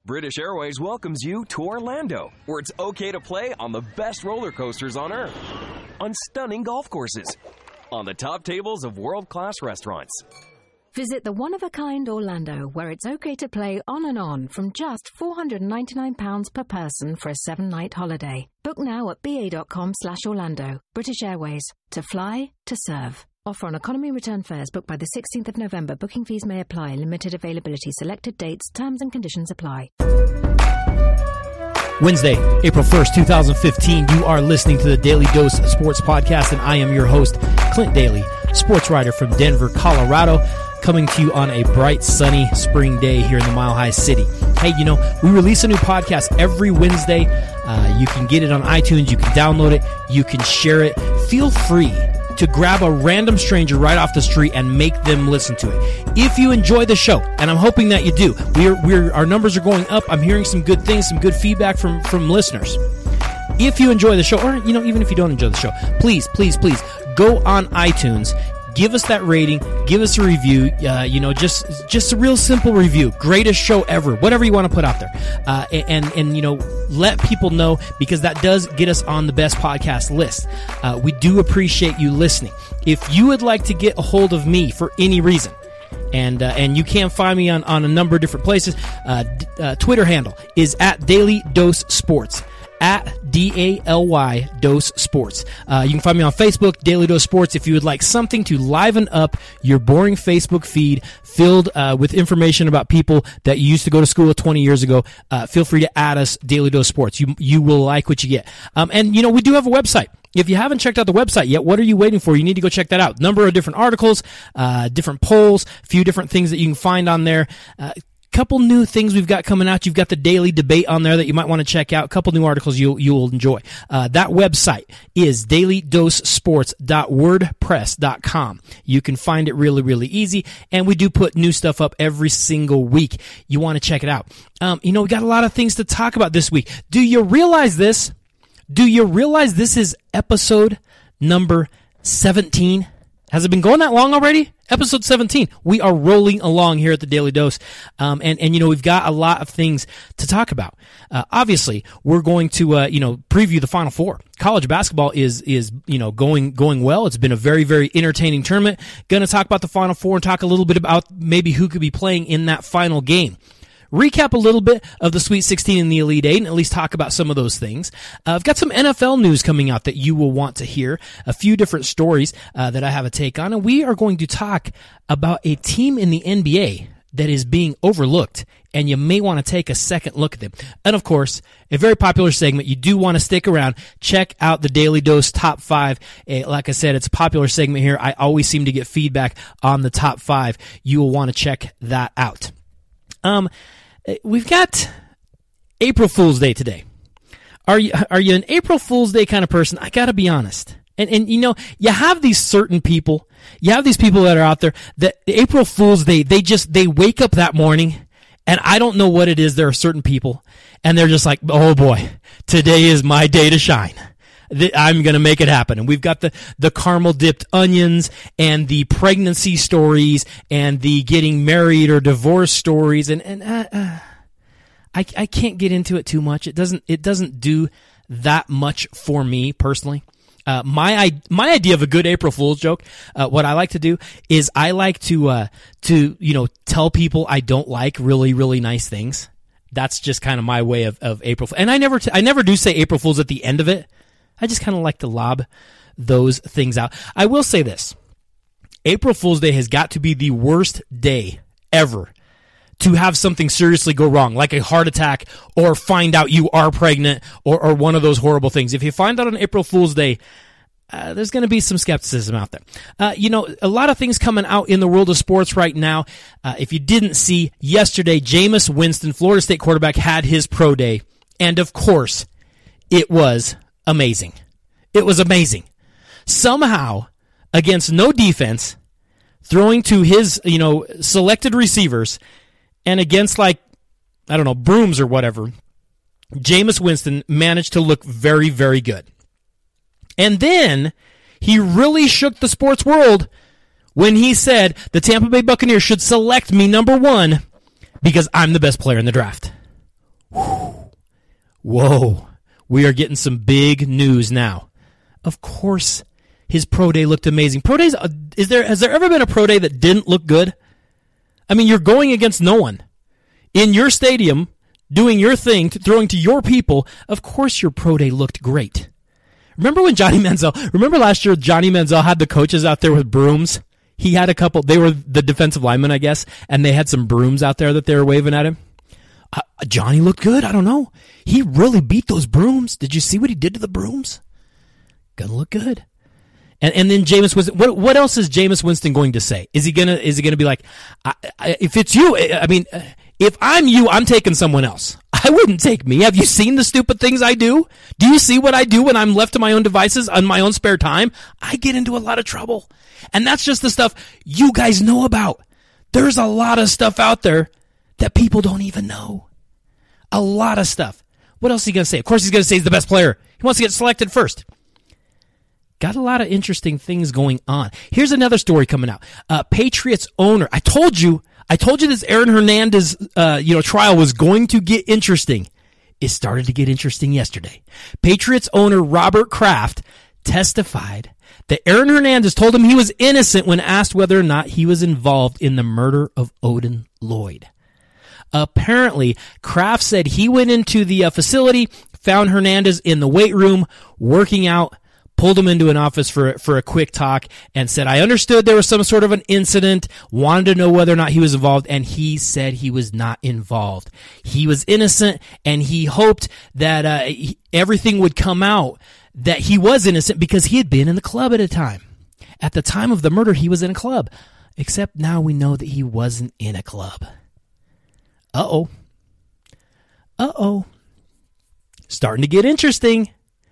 British Airways welcomes you to Orlando, where it's okay to play on the best roller coasters on Earth, on stunning golf courses, on the top tables of world-class restaurants. Visit the one-of-a-kind Orlando, where it's okay to play on and on from just £499 per person for a 7-night holiday. Book now at ba.com/Orlando. British Airways. To fly, to serve. Offer on economy return fares booked by the 16th of November. Booking fees may apply. Limited availability. Selected dates. Terms and conditions apply. Wednesday, April 1st, 2015. You are listening to the Daily Dose Sports Podcast, and I am your host, Clint Daly, sports writer from Denver, Colorado, coming to you on a bright, sunny spring day here in the Mile High City. Hey, we release a new podcast every Wednesday. You can get it on iTunes. You can download it. You can share it. Feel free to grab a random stranger right off the street and make them listen to it. If you enjoy the show, and I'm hoping that you do, our numbers are going up. I'm hearing some good things, some good feedback from listeners. If you enjoy the show, or even if you don't enjoy the show, please go on iTunes. Give us that rating. Give us a review. Just a real simple review. Greatest show ever. Whatever you want to put out there. And let people know, because that does get us on the best podcast list. We do appreciate you listening. If you would like to get a hold of me for any reason, and you can find me on a number of different places, Twitter handle is @DailyDoseSports. @DALY Dose Sports. You can find me on Facebook, Daily Dose Sports. If you would like something to liven up your boring Facebook feed filled with information about people that you used to go to school with 20 years ago, feel free to add us, Daily Dose Sports. You will like what you get. And we do have a website. If you haven't checked out the website yet, what are you waiting for? You need to go check that out. Number of different articles, different polls, a few different things that you can find on there. Couple new things we've got coming out. You've got the daily debate on there that you might want to check out. A couple new articles you'll enjoy. That website is dailydosesports.wordpress.com. You can find it really, really easy, and we do put new stuff up every single week. You want to check it out. We got a lot of things to talk about this week. Do you realize this? Do you realize this is episode number 17? Has it been going that long already? Episode 17. We are rolling along here at the Daily Dose. And we've got a lot of things to talk about. Obviously, we're going to, preview the Final Four. College basketball is going well. It's been a very, very entertaining tournament. Going to talk about the Final Four and talk a little bit about maybe who could be playing in that final game. Recap a little bit of the Sweet 16 and the Elite Eight, and at least talk about some of those things. I've got some NFL news coming out that you will want to hear, a few different stories that I have a take on, and we are going to talk about a team in the NBA that is being overlooked, and you may want to take a second look at them. And of course, a very popular segment. You do want to stick around. Check out the Daily Dose Top 5. Like I said, it's a popular segment here. I always seem to get feedback on the Top 5. You will want to check that out. We've got April Fool's Day today. Are you an April Fool's Day kind of person? I gotta be honest. And you have these certain people. You have these people that are out there that April Fool's Day, they wake up that morning, and I don't know what it is. There are certain people, and they're just like, oh boy, today is my day to shine. I'm going to make it happen. And we've got the caramel dipped onions and the pregnancy stories and the getting married or divorced stories. And I can't get into it too much. It doesn't do that much for me personally. My idea of a good April Fool's joke, what I like to do is I like to tell people I don't like really, really nice things. That's just kind of my way of April. And I never do say April Fool's at the end of it. I just kind of like to lob those things out. I will say this. April Fool's Day has got to be the worst day ever to have something seriously go wrong, like a heart attack or find out you are pregnant or one of those horrible things. If you find out on April Fool's Day, there's going to be some skepticism out there. A lot of things coming out in the world of sports right now. If you didn't see, yesterday, Jameis Winston, Florida State quarterback, had his pro day. And of course, it was amazing. It was amazing. Somehow, against no defense, throwing to his, selected receivers, and against brooms or whatever, Jameis Winston managed to look very, very good. And then he really shook the sports world when he said the Tampa Bay Buccaneers should select me number 1 because I'm the best player in the draft. Whoa, we are getting some big news now. Of course, his pro day looked amazing. Pro days, has there ever been a pro day that didn't look good? I mean, you're going against no one. In your stadium, doing your thing, throwing to your people, of course your pro day looked great. Remember when remember last year Johnny Manziel had the coaches out there with brooms? He had a couple, they were the defensive linemen, I guess, and they had some brooms out there that they were waving at him. Johnny looked good, I don't know. He really beat those brooms. Did you see what he did to the brooms? Gonna look good. And then Jameis Winston, what else is Jameis Winston going to say? Is he gonna be like, if it's you, if I'm you, I'm taking someone else. I wouldn't take me. Have you seen the stupid things I do? Do you see what I do when I'm left to my own devices on my own spare time? I get into a lot of trouble. And that's just the stuff you guys know about. There's a lot of stuff out there that people don't even know. A lot of stuff. What else is he going to say? Of course he's going to say he's the best player. He wants to get selected first. Got a lot of interesting things going on. Here's another story coming out. Patriots owner. I told you this Aaron Hernandez, trial was going to get interesting. It started to get interesting yesterday. Patriots owner Robert Kraft testified that Aaron Hernandez told him he was innocent when asked whether or not he was involved in the murder of Odin Lloyd. Apparently, Kraft said he went into the facility, found Hernandez in the weight room, working out, pulled him into an office for a quick talk, and said, I understood there was some sort of an incident, wanted to know whether or not he was involved, and he said he was not involved. He was innocent, and he hoped that everything would come out that he was innocent because he had been in the club at a time. At the time of the murder, he was in a club, except now we know that he wasn't in a club. Uh-oh. Starting to get interesting.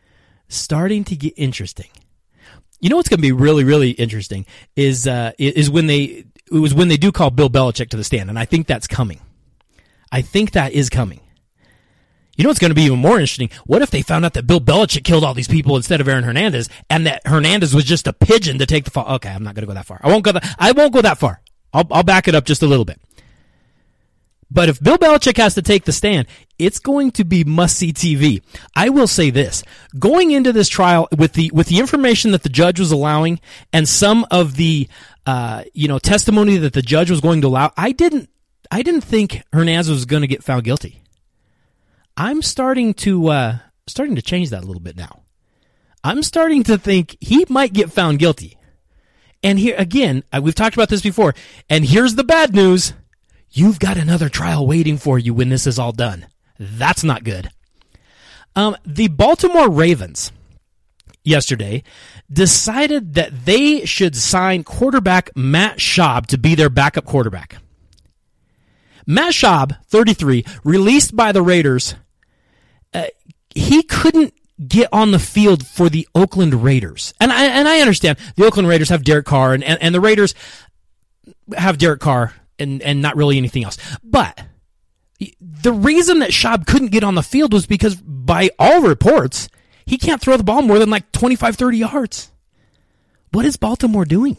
You know what's going to be really, really interesting is when they do call Bill Belichick to the stand, and I think that's coming. I think that is coming. You know what's going to be even more interesting? What if they found out that Bill Belichick killed all these people instead of Aaron Hernandez, and that Hernandez was just a pigeon to take the fall? Okay, I'm not going to go that far. I won't go that far. I'll back it up just a little bit. But if Bill Belichick has to take the stand, it's going to be must-see TV. I will say this. Going into this trial with the information that the judge was allowing and some of the testimony that the judge was going to allow, I didn't think Hernandez was going to get found guilty. I'm starting to change that a little bit now. I'm starting to think he might get found guilty. And here again, we've talked about this before, and here's the bad news. You've got another trial waiting for you when this is all done. That's not good. The Baltimore Ravens yesterday decided that they should sign quarterback Matt Schaub to be their backup quarterback. Matt Schaub, 33, released by the Raiders, he couldn't get on the field for the Oakland Raiders. And I understand the Oakland Raiders have Derek Carr and the Raiders have Derek Carr and not really anything else. But the reason that Schaub couldn't get on the field was because, by all reports, he can't throw the ball more than like 25, 30 yards. What is Baltimore doing?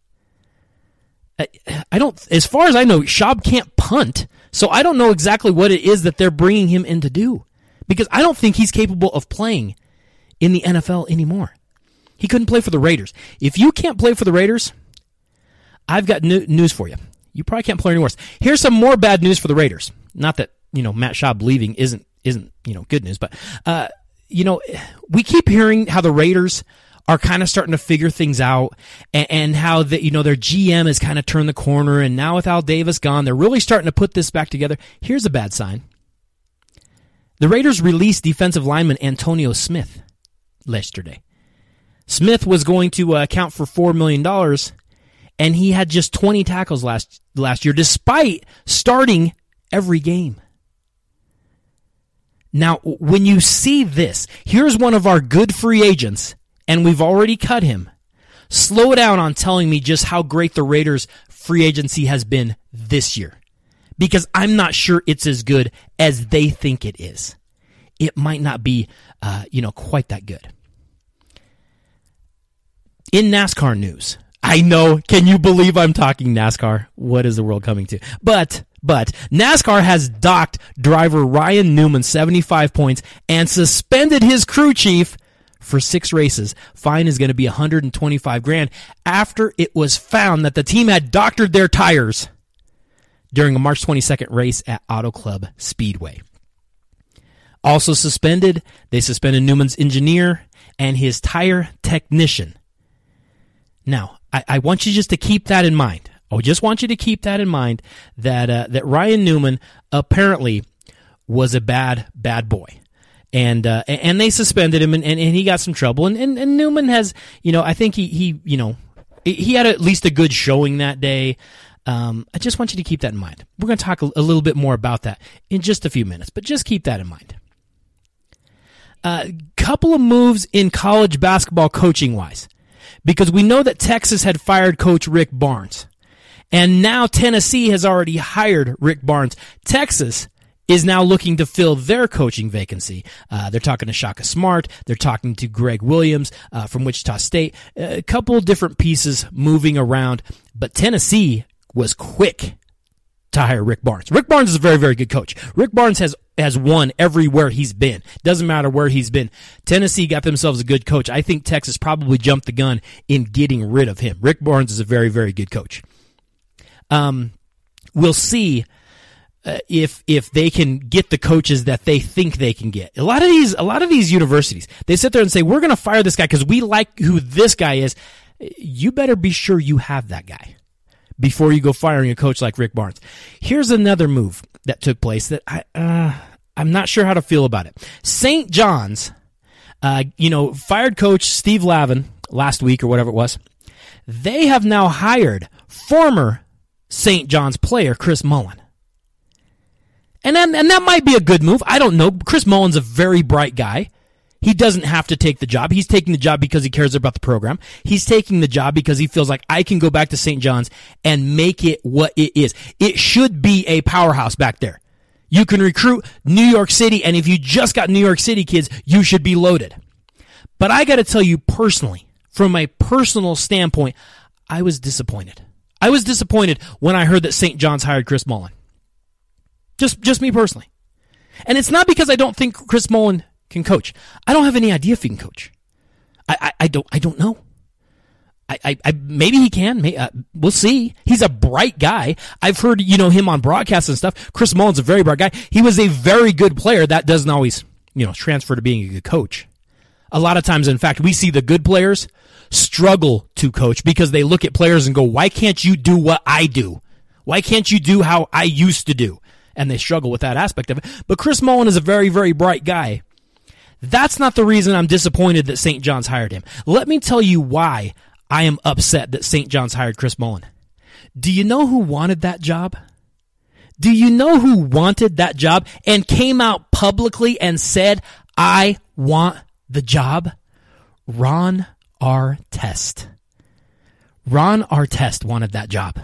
As far as I know, Schaub can't punt, so I don't know exactly what it is that they're bringing him in to do, because I don't think he's capable of playing in the NFL anymore. He couldn't play for the Raiders. If you can't play for the Raiders, I've got news for you. You probably can't play any worse. Here's some more bad news for the Raiders. Not that, Matt Schaub leaving isn't good news, but we keep hearing how the Raiders are kind of starting to figure things out, and how their GM has kind of turned the corner, and now with Al Davis gone, they're really starting to put this back together. Here's a bad sign. The Raiders released defensive lineman Antonio Smith yesterday. Smith was going to account for $4 million, and he had just 20 tackles last year, despite starting every game. Now, when you see this, here's one of our good free agents, and we've already cut him. Slow down on telling me just how great the Raiders' free agency has been this year, because I'm not sure it's as good as they think it is. It might not be, quite that good. In NASCAR news, I know, can you believe I'm talking NASCAR? What is the world coming to? But But NASCAR has docked driver Ryan Newman 75 points and suspended his crew chief for 6 races. Fine is going to be $125,000 after it was found that the team had doctored their tires during a March 22nd race at Auto Club Speedway. Also suspended, they suspended Newman's engineer and his tire technician. Now, I want you just to keep that in mind. I just want you to keep that in mind that Ryan Newman apparently was a bad boy. And they suspended him and he got some trouble. And Newman has, I think he had at least a good showing that day. I just want you to keep that in mind. We're going to talk a little bit more about that in just a few minutes, but just keep that in mind. Couple of moves in college basketball coaching-wise, because we know that Texas had fired Coach Rick Barnes, and now Tennessee has already hired Rick Barnes. Texas is now looking to fill their coaching vacancy. They're talking to Shaka Smart. They're talking to Greg Williams from Wichita State. A couple of different pieces moving around, but Tennessee was quick to hire Rick Barnes. Rick Barnes is a very, very good coach. Rick Barnes has won everywhere he's been. Doesn't matter where he's been. Tennessee got themselves a good coach. I think Texas probably jumped the gun in getting rid of him. Rick Barnes is a very, very good coach. We'll see if they can get the coaches that they think they can get. A lot of these universities, they sit there and say, we're going to fire this guy because we like who this guy is. You better be sure you have that guy before you go firing a coach like Rick Barnes. Here's another move that took place that I'm not sure how to feel about it. St. John's, fired coach Steve Lavin last week or whatever it was. They have now hired former St. John's player Chris Mullin. And that might be a good move. I don't know. Chris Mullin's a very bright guy. He doesn't have to take the job. He's taking the job because he cares about the program. He's taking the job because he feels like I can go back to St. John's and make it what it is. It should be a powerhouse back there. You can recruit New York City, and if you just got New York City kids, you should be loaded. But I got to tell you personally, from a personal standpoint, I was disappointed. I was disappointed when I heard that St. John's hired Chris Mullin. Just me personally. And it's not because I don't think Chris Mullin can coach. I don't have any idea if he can coach. I don't know. I maybe he can. We'll see. He's a bright guy. I've heard him on broadcasts and stuff. Chris Mullin's a very bright guy. He was a very good player. That doesn't always transfer to being a good coach. A lot of times, in fact, we see the good players struggle to coach because they look at players and go, "Why can't you do what I do? Why can't you do how I used to do?" And they struggle with that aspect of it. But Chris Mullin is a very, very bright guy. That's not the reason I'm disappointed that St. John's hired him. Let me tell you why I am upset that St. John's hired Chris Mullin. Do you know who wanted that job? Do you know who wanted that job and came out publicly and said, I want the job? Ron Artest. Ron Artest wanted that job.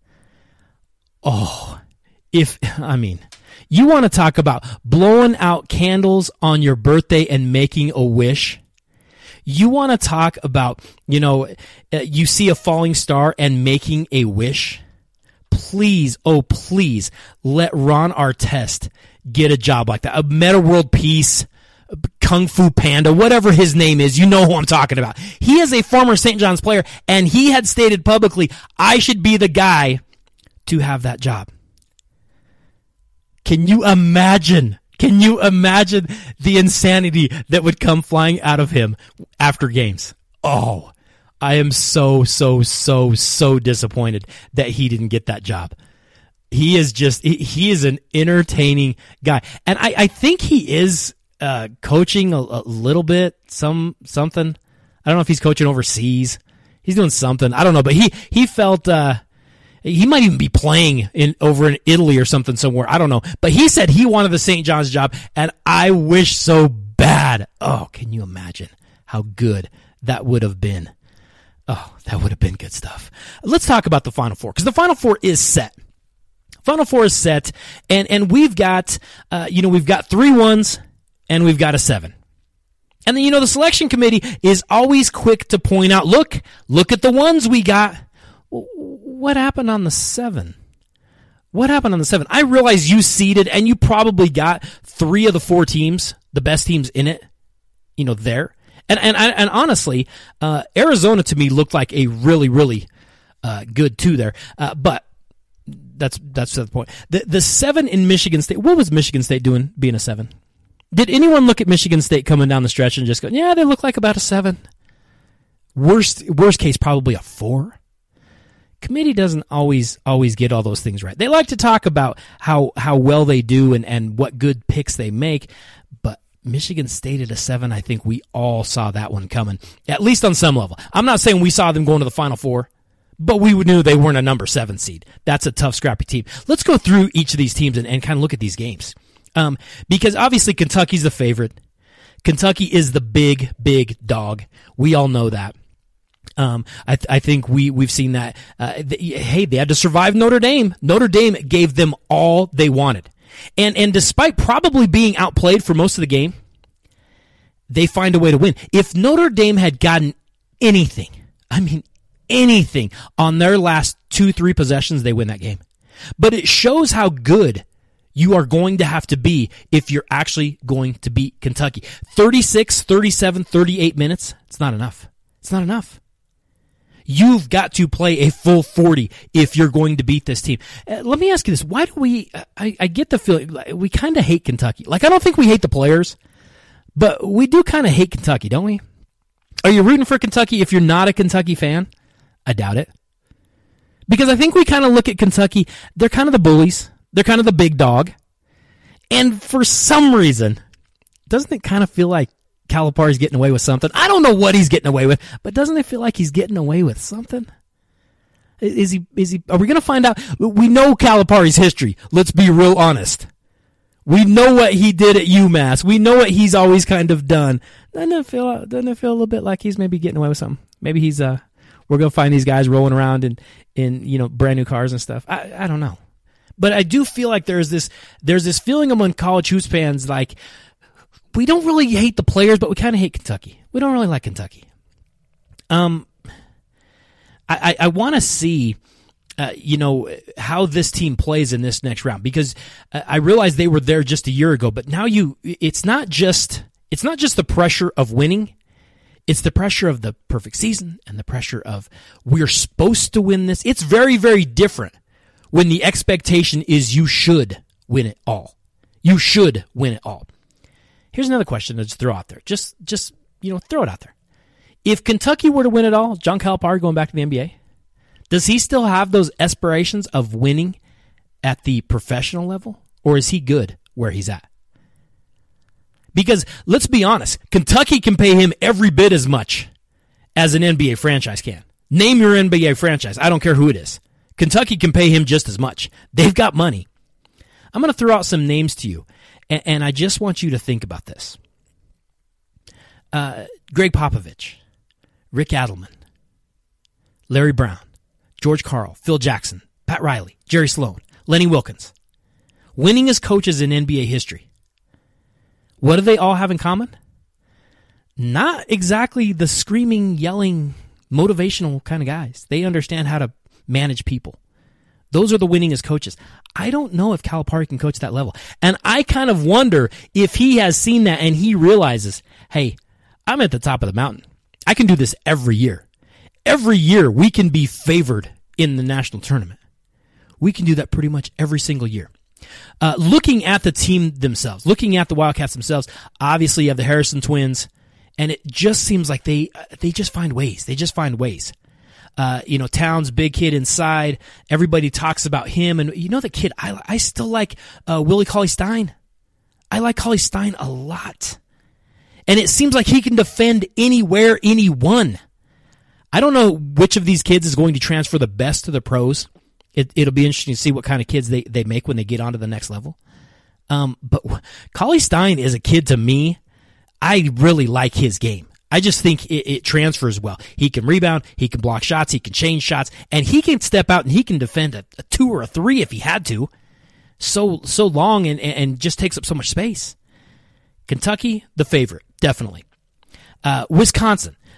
You want to talk about blowing out candles on your birthday and making a wish? You want to talk about, you see a falling star and making a wish? Please, please, let Ron Artest get a job like that. A Meta World Peace, Kung Fu Panda, whatever his name is, you know who I'm talking about. He is a former St. John's player, and he had stated publicly, I should be the guy to have that job. Can you imagine the insanity that would come flying out of him after games? Oh, I am so disappointed that he didn't get that job. He is an entertaining guy. And I think he is coaching a little bit, something. I don't know if he's coaching overseas. He's doing something. I don't know, but he felt he might even be playing over in Italy or something somewhere. I don't know. But he said he wanted the St. John's job, and I wish so bad. Oh, can you imagine how good that would have been? Oh, that would have been good stuff. Let's talk about the Final Four, because the Final Four is set. Final Four is set, and we've got, we've got 3 1s, and we've got a 7. And then, the selection committee is always quick to point out, look at the 1s we got. What happened on the 7? What happened on the 7? I realize you seeded and you probably got 3 of the 4 teams, the best teams in it, there. And honestly, Arizona to me looked like a really, really good 2 there. But that's the point. The 7 in Michigan State, what was Michigan State doing being a 7? Did anyone look at Michigan State coming down the stretch and just go, yeah, they look like about a 7? Worst case, probably a 4. Committee doesn't always get all those things right. They like to talk about how well they do and what good picks they make, but Michigan State at a 7, I think we all saw that one coming, at least on some level. I'm not saying we saw them going to the Final Four, but we knew they weren't a number 7 seed. That's a tough, scrappy team. Let's go through each of these teams and kind of look at these games. Because obviously Kentucky's the favorite. Kentucky is the big, big dog. We all know that. I think we've seen that. Hey, they had to survive Notre Dame. Notre Dame gave them all they wanted. And despite probably being outplayed for most of the game, they find a way to win. If Notre Dame had gotten anything on their last 2-3 possessions, they win that game. But it shows how good you are going to have to be if you're actually going to beat Kentucky. 36, 37, 38 minutes, it's not enough. It's not enough. You've got to play a full 40 if you're going to beat this team. Let me ask you this. Why do I get the feeling, we kind of hate Kentucky. I don't think we hate the players, but we do kind of hate Kentucky, don't we? Are you rooting for Kentucky if you're not a Kentucky fan? I doubt it. Because I think we kind of look at Kentucky, they're kind of the bullies. They're kind of the big dog. And for some reason, doesn't it kind of feel like Calipari's getting away with something? I don't know what he's getting away with, but doesn't it feel like he's getting away with something? Is he, are we going to find out? We know Calipari's history. Let's be real honest. We know what he did at UMass. We know what he's always kind of done. Doesn't it feel a little bit like he's maybe getting away with something? Maybe he's, we're going to find these guys rolling around in brand new cars and stuff. I don't know. But I do feel like there's this feeling among college hoops fans like, we don't really hate the players, but we kind of hate Kentucky. We don't really like Kentucky. I want to see, how this team plays in this next round, because I realized they were there just a year ago, but now it's not just the pressure of winning. It's the pressure of the perfect season and the pressure of we're supposed to win this. It's very, very different when the expectation is you should win it all. You should win it all. Here's another question to just throw out there. Just throw it out there. If Kentucky were to win it all, John Calipari going back to the NBA, does he still have those aspirations of winning at the professional level, or is he good where he's at? Because let's be honest, Kentucky can pay him every bit as much as an NBA franchise can. Name your NBA franchise. I don't care who it is. Kentucky can pay him just as much. They've got money. I'm going to throw out some names to you, and I just want you to think about this. Greg Popovich, Rick Adelman, Larry Brown, George Karl, Phil Jackson, Pat Riley, Jerry Sloan, Lenny Wilkins. Winning as coaches in NBA history. What do they all have in common? Not exactly the screaming, yelling, motivational kind of guys. They understand how to manage people. Those are the winningest coaches. I don't know if Calipari can coach that level. And I kind of wonder if he has seen that and he realizes, hey, I'm at the top of the mountain. I can do this every year. Every year we can be favored in the national tournament. We can do that pretty much every single year. Looking at the team themselves, looking at the Wildcats themselves, obviously you have the Harrison twins, and it just seems like they just find ways. They just find ways. Towns, big kid inside. Everybody talks about him, and the kid. I still like Willie Cauley-Stein. I like Cauley-Stein a lot, and it seems like he can defend anywhere, anyone. I don't know which of these kids is going to transfer the best to the pros. It'll be interesting to see what kind of kids they make when they get onto the next level. But Cauley-Stein is a kid to me. I really like his game. I just think it transfers well. He can rebound, he can block shots, he can change shots, and he can step out and he can defend a 2 or a 3 if he had to. So long and just takes up so much space. Kentucky, the favorite, definitely. Wisconsin,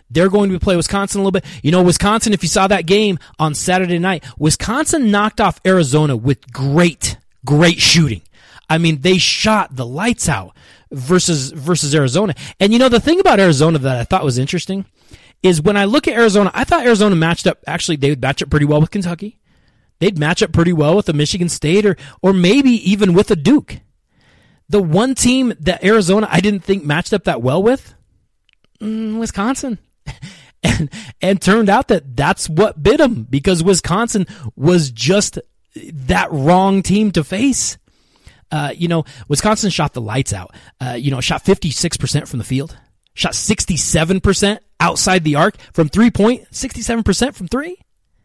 They're going to play Wisconsin a little bit. You know, Wisconsin, if you saw that game on Saturday night, Wisconsin knocked off Arizona with great shooting. I mean, they shot the lights out versus Arizona. And you know, the thing about Arizona that I thought was interesting is when I look at Arizona, I thought Arizona matched up, actually, they would match up pretty well with Kentucky. They'd match up pretty well with a Michigan State or maybe even with a Duke. The one team that Arizona I didn't think matched up that well with, Wisconsin. And turned out that that's what bit them, because Wisconsin was just that wrong team to face. You know, Wisconsin shot the lights out. Shot 56% from the field. Shot 67% outside the arc from 3-point, 67% from three.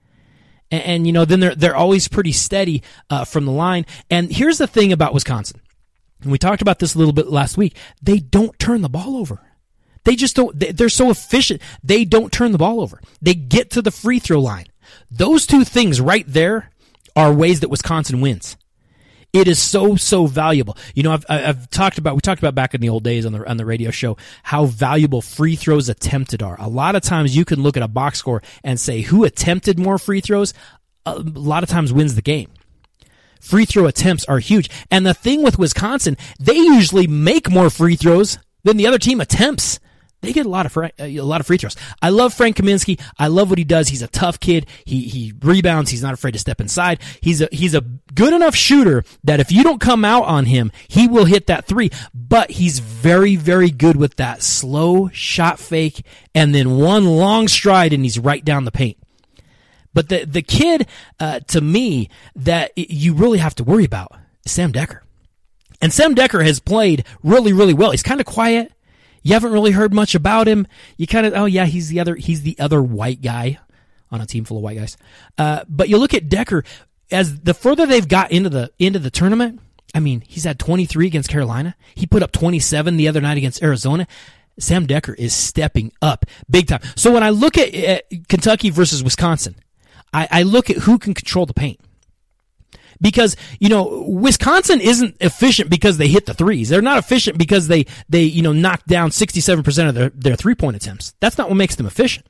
And you know, then they're always pretty steady from the line. And here's the thing about Wisconsin. And we talked about this a little bit last week. They don't turn the ball over. They just don't. They're so efficient. They don't turn the ball over. They get to the free throw line. Those two things right there are ways that Wisconsin wins. It is so valuable. You know, we talked about back in the old days on the radio show how valuable free throws attempted are. A lot of times you can look at a box score and say who attempted more free throws. A lot of times wins the game. Free throw attempts are huge. And the thing with Wisconsin, they usually make more free throws than the other team attempts. They get a lot of free throws. I love Frank Kaminsky. I love what he does. He's a tough kid. He rebounds. He's not afraid to step inside. He's a good enough shooter that if you don't come out on him, he will hit that three. But he's very, very good with that slow shot fake and then one long stride and he's right down the paint. But the kid, to me, that you really have to worry about is Sam Dekker. And Sam Dekker has played really, really well. He's kind of quiet. You haven't really heard much about him. You kind of, he's the other white guy on a team full of white guys. But you look at Dekker, as the further they've got into the tournament, I mean, he's had 23 against Carolina. He put up 27 the other night against Arizona. Sam Dekker is stepping up big time. So when I look at Kentucky versus Wisconsin, I look at who can control the paint. Because, you know, Wisconsin isn't efficient because they hit the threes. They're not efficient because they knock down 67% of their three-point attempts. That's not what makes them efficient.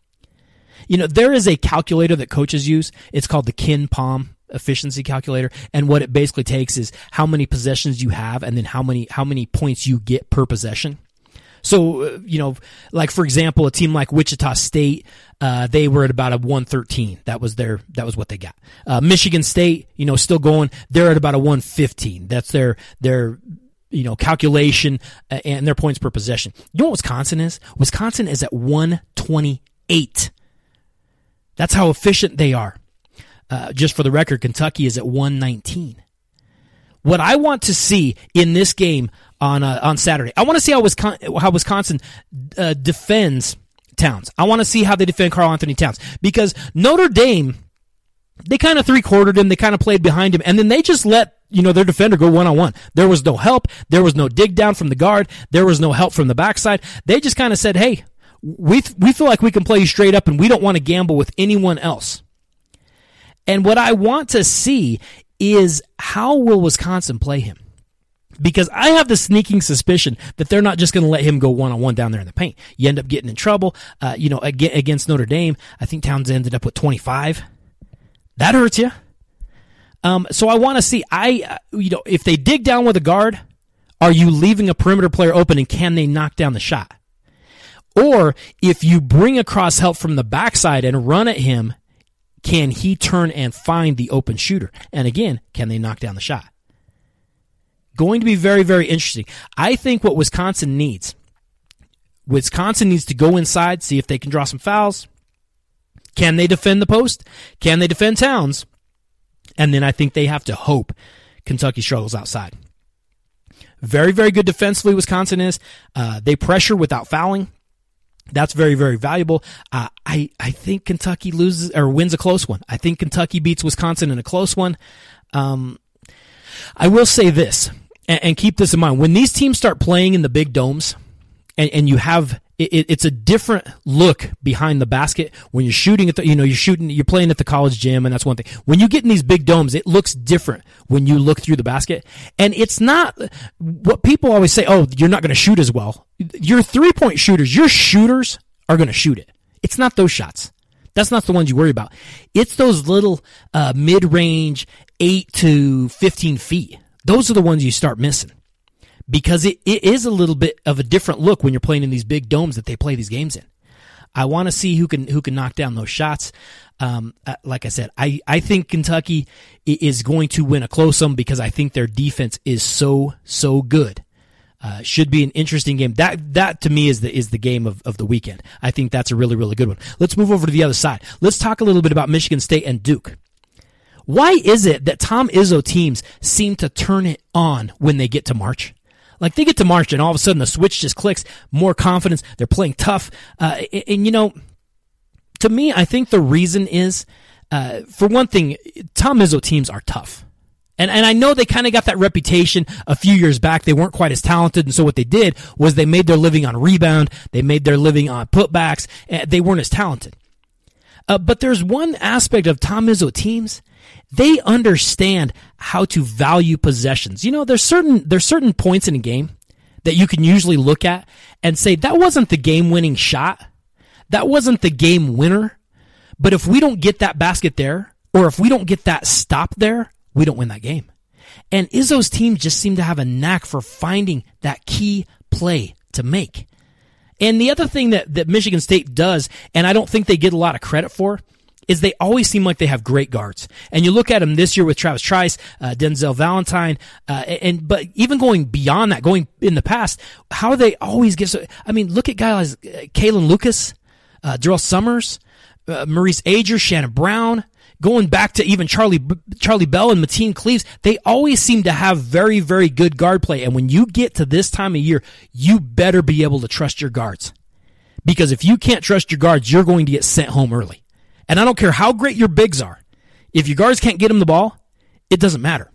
You know, there is a calculator that coaches use. It's called the KenPom efficiency calculator. And what it basically takes is how many possessions you have and then how many points you get per possession. So, like for example, a team like Wichita State, they were at about a 113. That was what they got. Michigan State, still going. They're at about a 115. That's their calculation and their points per possession. You know what Wisconsin is? Wisconsin is at 128. That's how efficient they are. Just for the record, Kentucky is at 119. What I want to see in this game on Saturday, I want to see how Wisconsin defends Towns. I want to see how they defend Karl Anthony Towns, because Notre Dame, they kind of three-quartered him, they kind of played behind him, and then they just let their defender go one-on-one. There was no help, there was no dig down from the guard, there was no help from the backside. They just kind of said, hey, we feel like we can play you straight up, and we don't want to gamble with anyone else. And what I want to see is how will Wisconsin play him? Because I have the sneaking suspicion that they're not just going to let him go one-on-one down there in the paint. You end up getting in trouble. Against Notre Dame, I think Towns ended up with 25. That hurts you. So I want to see, if they dig down with a guard, are you leaving a perimeter player open and can they knock down the shot? Or if you bring across help from the backside and run at him, can he turn and find the open shooter? And again, can they knock down the shot? Going to be very, very interesting. I think what Wisconsin needs to go inside, see if they can draw some fouls. Can they defend the post? Can they defend Towns? And then I think they have to hope Kentucky struggles outside. Very, very good defensively, Wisconsin is. They pressure without fouling. That's very, very valuable. I think Kentucky loses or wins a close one. I think Kentucky beats Wisconsin in a close one. I will say this, and keep this in mind. When these teams start playing in the big domes, and you have it's a different look behind the basket when you're shooting at you're playing at the college gym, and that's one thing. When you get in these big domes, it looks different when you look through the basket. And it's not what people always say, oh, you're not going to shoot as well. Your 3-point shooters, your shooters are going to shoot it. It's not those shots. That's not the ones you worry about. It's those little mid-range 8 to 15 feet. Those are the ones you start missing because it is a little bit of a different look when you're playing in these big domes that they play these games in. I want to see who can knock down those shots. Like I said, I think Kentucky is going to win a close one because I think their defense is so good. Should be an interesting game. That to me is the game of the weekend. I think that's a really, really good one. Let's move over to the other side. Let's talk a little bit about Michigan State and Duke. Why is it that Tom Izzo teams seem to turn it on when they get to March? Like they get to March and all of a sudden the switch just clicks, more confidence, they're playing tough. And to me, I think the reason is, for one thing, Tom Izzo teams are tough. And I know they kind of got that reputation a few years back. They weren't quite as talented, and so what they did was they made their living on rebound. They made their living on putbacks. They weren't as talented. But there's one aspect of Tom Izzo teams. They understand how to value possessions. There's certain points in a game that you can usually look at and say, that wasn't the game-winning shot. That wasn't the game winner. But if we don't get that basket there, or if we don't get that stop there, we don't win that game. And Izzo's team just seem to have a knack for finding that key play to make. And the other thing that Michigan State does, and I don't think they get a lot of credit for, is they always seem like they have great guards. And you look at them this year with Travis Trice, Denzel Valentine, but even going beyond that, going in the past, how they always get look at guys like Kalen Lucas, Darrell Summers, Maurice Ager, Shannon Brown, going back to even Charlie Bell and Mateen Cleaves. They always seem to have very, very good guard play. And when you get to this time of year, you better be able to trust your guards. Because if you can't trust your guards, you're going to get sent home early. And I don't care how great your bigs are. If your guards can't get them the ball, it doesn't matter.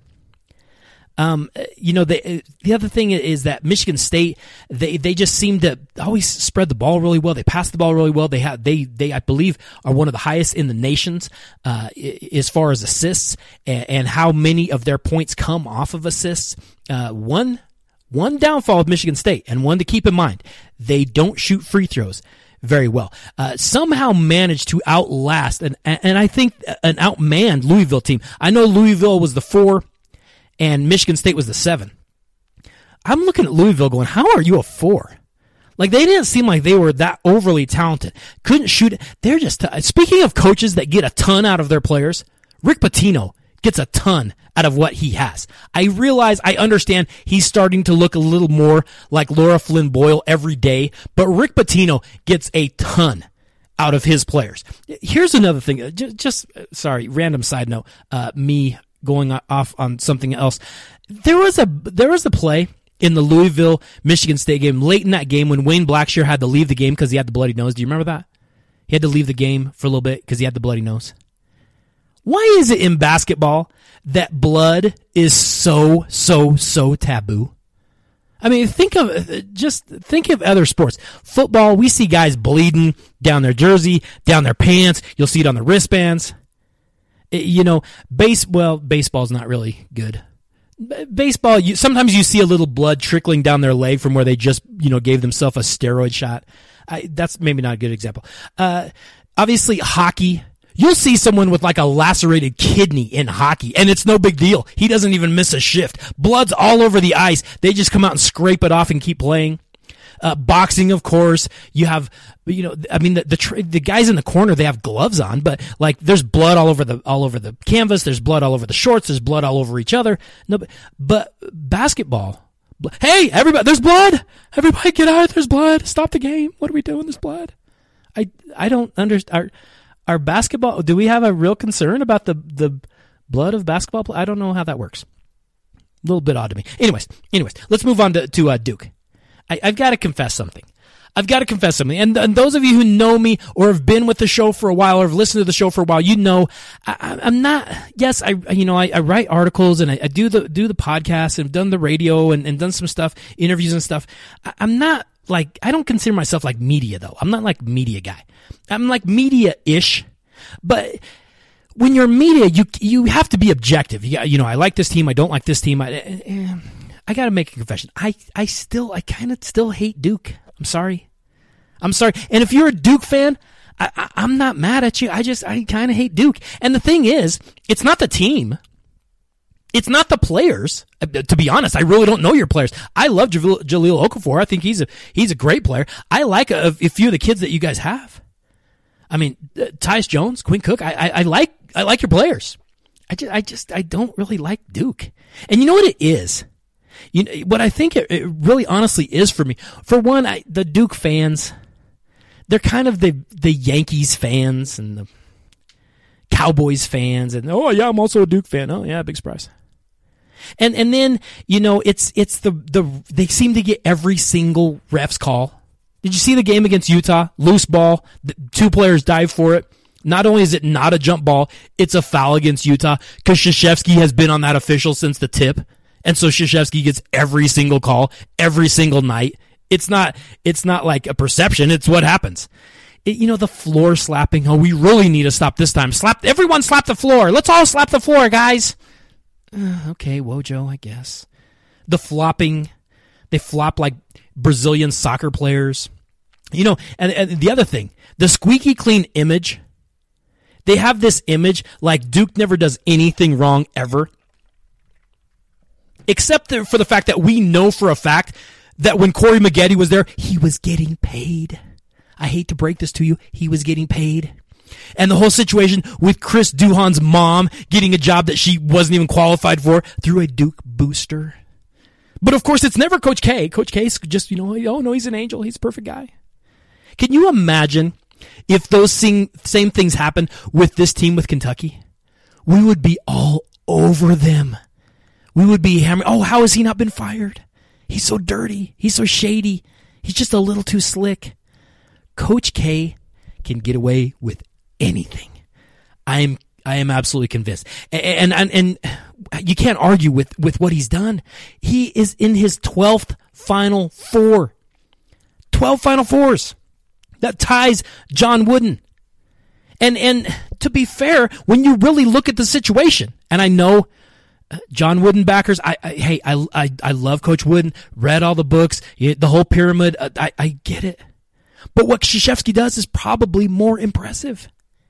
The other thing is that Michigan State, they just seem to always spread the ball really well. They pass the ball really well. They I believe are one of the highest in the nations as far as assists and how many of their points come off of assists. One downfall of Michigan State and one to keep in mind: they don't shoot free throws very well. Somehow managed to outlast and I think an outmanned Louisville team. I know Louisville was the 4 and Michigan State was the 7. I'm looking at Louisville going, how are you a 4? Like, they didn't seem like they were that overly talented. Couldn't shoot it. They're just, speaking of coaches that get a ton out of their players, Rick Pitino gets a ton out of what he has. I understand he's starting to look a little more like Laura Flynn Boyle every day, but Rick Pitino gets a ton out of his players. Here's another thing. Sorry, random side note, me going off on something else. There was a play in the Louisville Michigan State game late in that game when Wayne Blackshear had to leave the game because he had the bloody nose. Do you remember that? He had to leave the game for a little bit because he had the bloody nose. Why is it in basketball that blood is so taboo? I mean, think of other sports. Football, we see guys bleeding down their jersey, down their pants. You'll see it on the wristbands. Baseball's not really good. Baseball, sometimes you see a little blood trickling down their leg from where they just, gave themselves a steroid shot. That's maybe not a good example. Obviously, hockey. You'll see someone with like a lacerated kidney in hockey, and it's no big deal. He doesn't even miss a shift. Blood's all over the ice. They just come out and scrape it off and keep playing. Boxing, of course, you have, the guys in the corner, they have gloves on, but like there's blood all over the canvas. There's blood all over the shorts. There's blood all over each other. No, but basketball, hey, everybody, there's blood. Everybody get out. There's blood. Stop the game. What are we doing? There's blood. I don't understand. Our basketball, do we have a real concern about the blood of basketball? I don't know how that works. A little bit odd to me. Anyways, let's move on to Duke. I've got to confess something. And those of you who know me or have been with the show for a while or have listened to the show for a while, I'm not, yes, I write articles and I do the podcast and I've done the radio and done some stuff, interviews and stuff. I'm not like, I don't consider myself like media though. I'm not like media guy. I'm like media-ish, but when you're media, you have to be objective. I like this team. I don't like this team. I got to make a confession. I kind of still hate Duke. I'm sorry. I'm sorry. And if you're a Duke fan, I'm not mad at you. I kind of hate Duke. And the thing is, it's not the team. It's not the players. To be honest, I really don't know your players. I love Jahlil Okafor. I think he's a great player. I like a few of the kids that you guys have. I mean, Tyus Jones, Quinn Cook. I like your players. I don't really like Duke. And you know what it is? What I think it really honestly is for me. For one, the Duke fans, they're kind of the Yankees fans and the Cowboys fans, and oh yeah, I'm also a Duke fan. Oh yeah, big surprise. And then it's they seem to get every single ref's call. Did you see the game against Utah? Loose ball, the 2 players dive for it. Not only is it not a jump ball, it's a foul against Utah because Krzyzewski has been on that official since the tip, and so Krzyzewski gets every single call every single night. It's not like a perception. It's what happens. The floor slapping. Oh, we really need to stop this time. Everyone slap the floor. Let's all slap the floor, guys. Okay, Wojo, I guess. The flopping. They flop like Brazilian soccer players. And the other thing, the squeaky clean image. They have this image like Duke never does anything wrong ever. Except for the fact that we know for a fact that when Corey Maggette was there, he was getting paid. I hate to break this to you. He was getting paid. And the whole situation with Chris Duhon's mom getting a job that she wasn't even qualified for through a Duke booster. But of course, it's never Coach K. Coach K's just, oh no, he's an angel. He's a perfect guy. Can you imagine if those same things happened with this team with Kentucky? We would be all over them. We would be hammering, oh, how has he not been fired? He's so dirty. He's so shady. He's just a little too slick. Coach K can get away with anything. I am absolutely convinced. And you can't argue with what he's done. He is in his 12th Final Four. 12 Final Fours. That ties John Wooden. And to be fair, when you really look at the situation, and I know John Wooden backers, I love Coach Wooden, read all the books, the whole pyramid, I get it. But what Krzyzewski does is probably more impressive.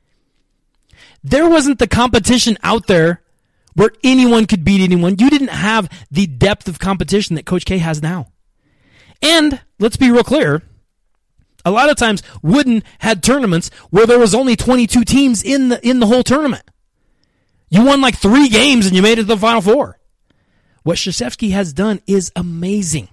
There wasn't the competition out there where anyone could beat anyone. You didn't have the depth of competition that Coach K has now. And let's be real clear, a lot of times Wooden had tournaments where there was only 22 teams in the whole tournament. You won like 3 games and you made it to the Final Four. What Krzyzewski has done is amazing.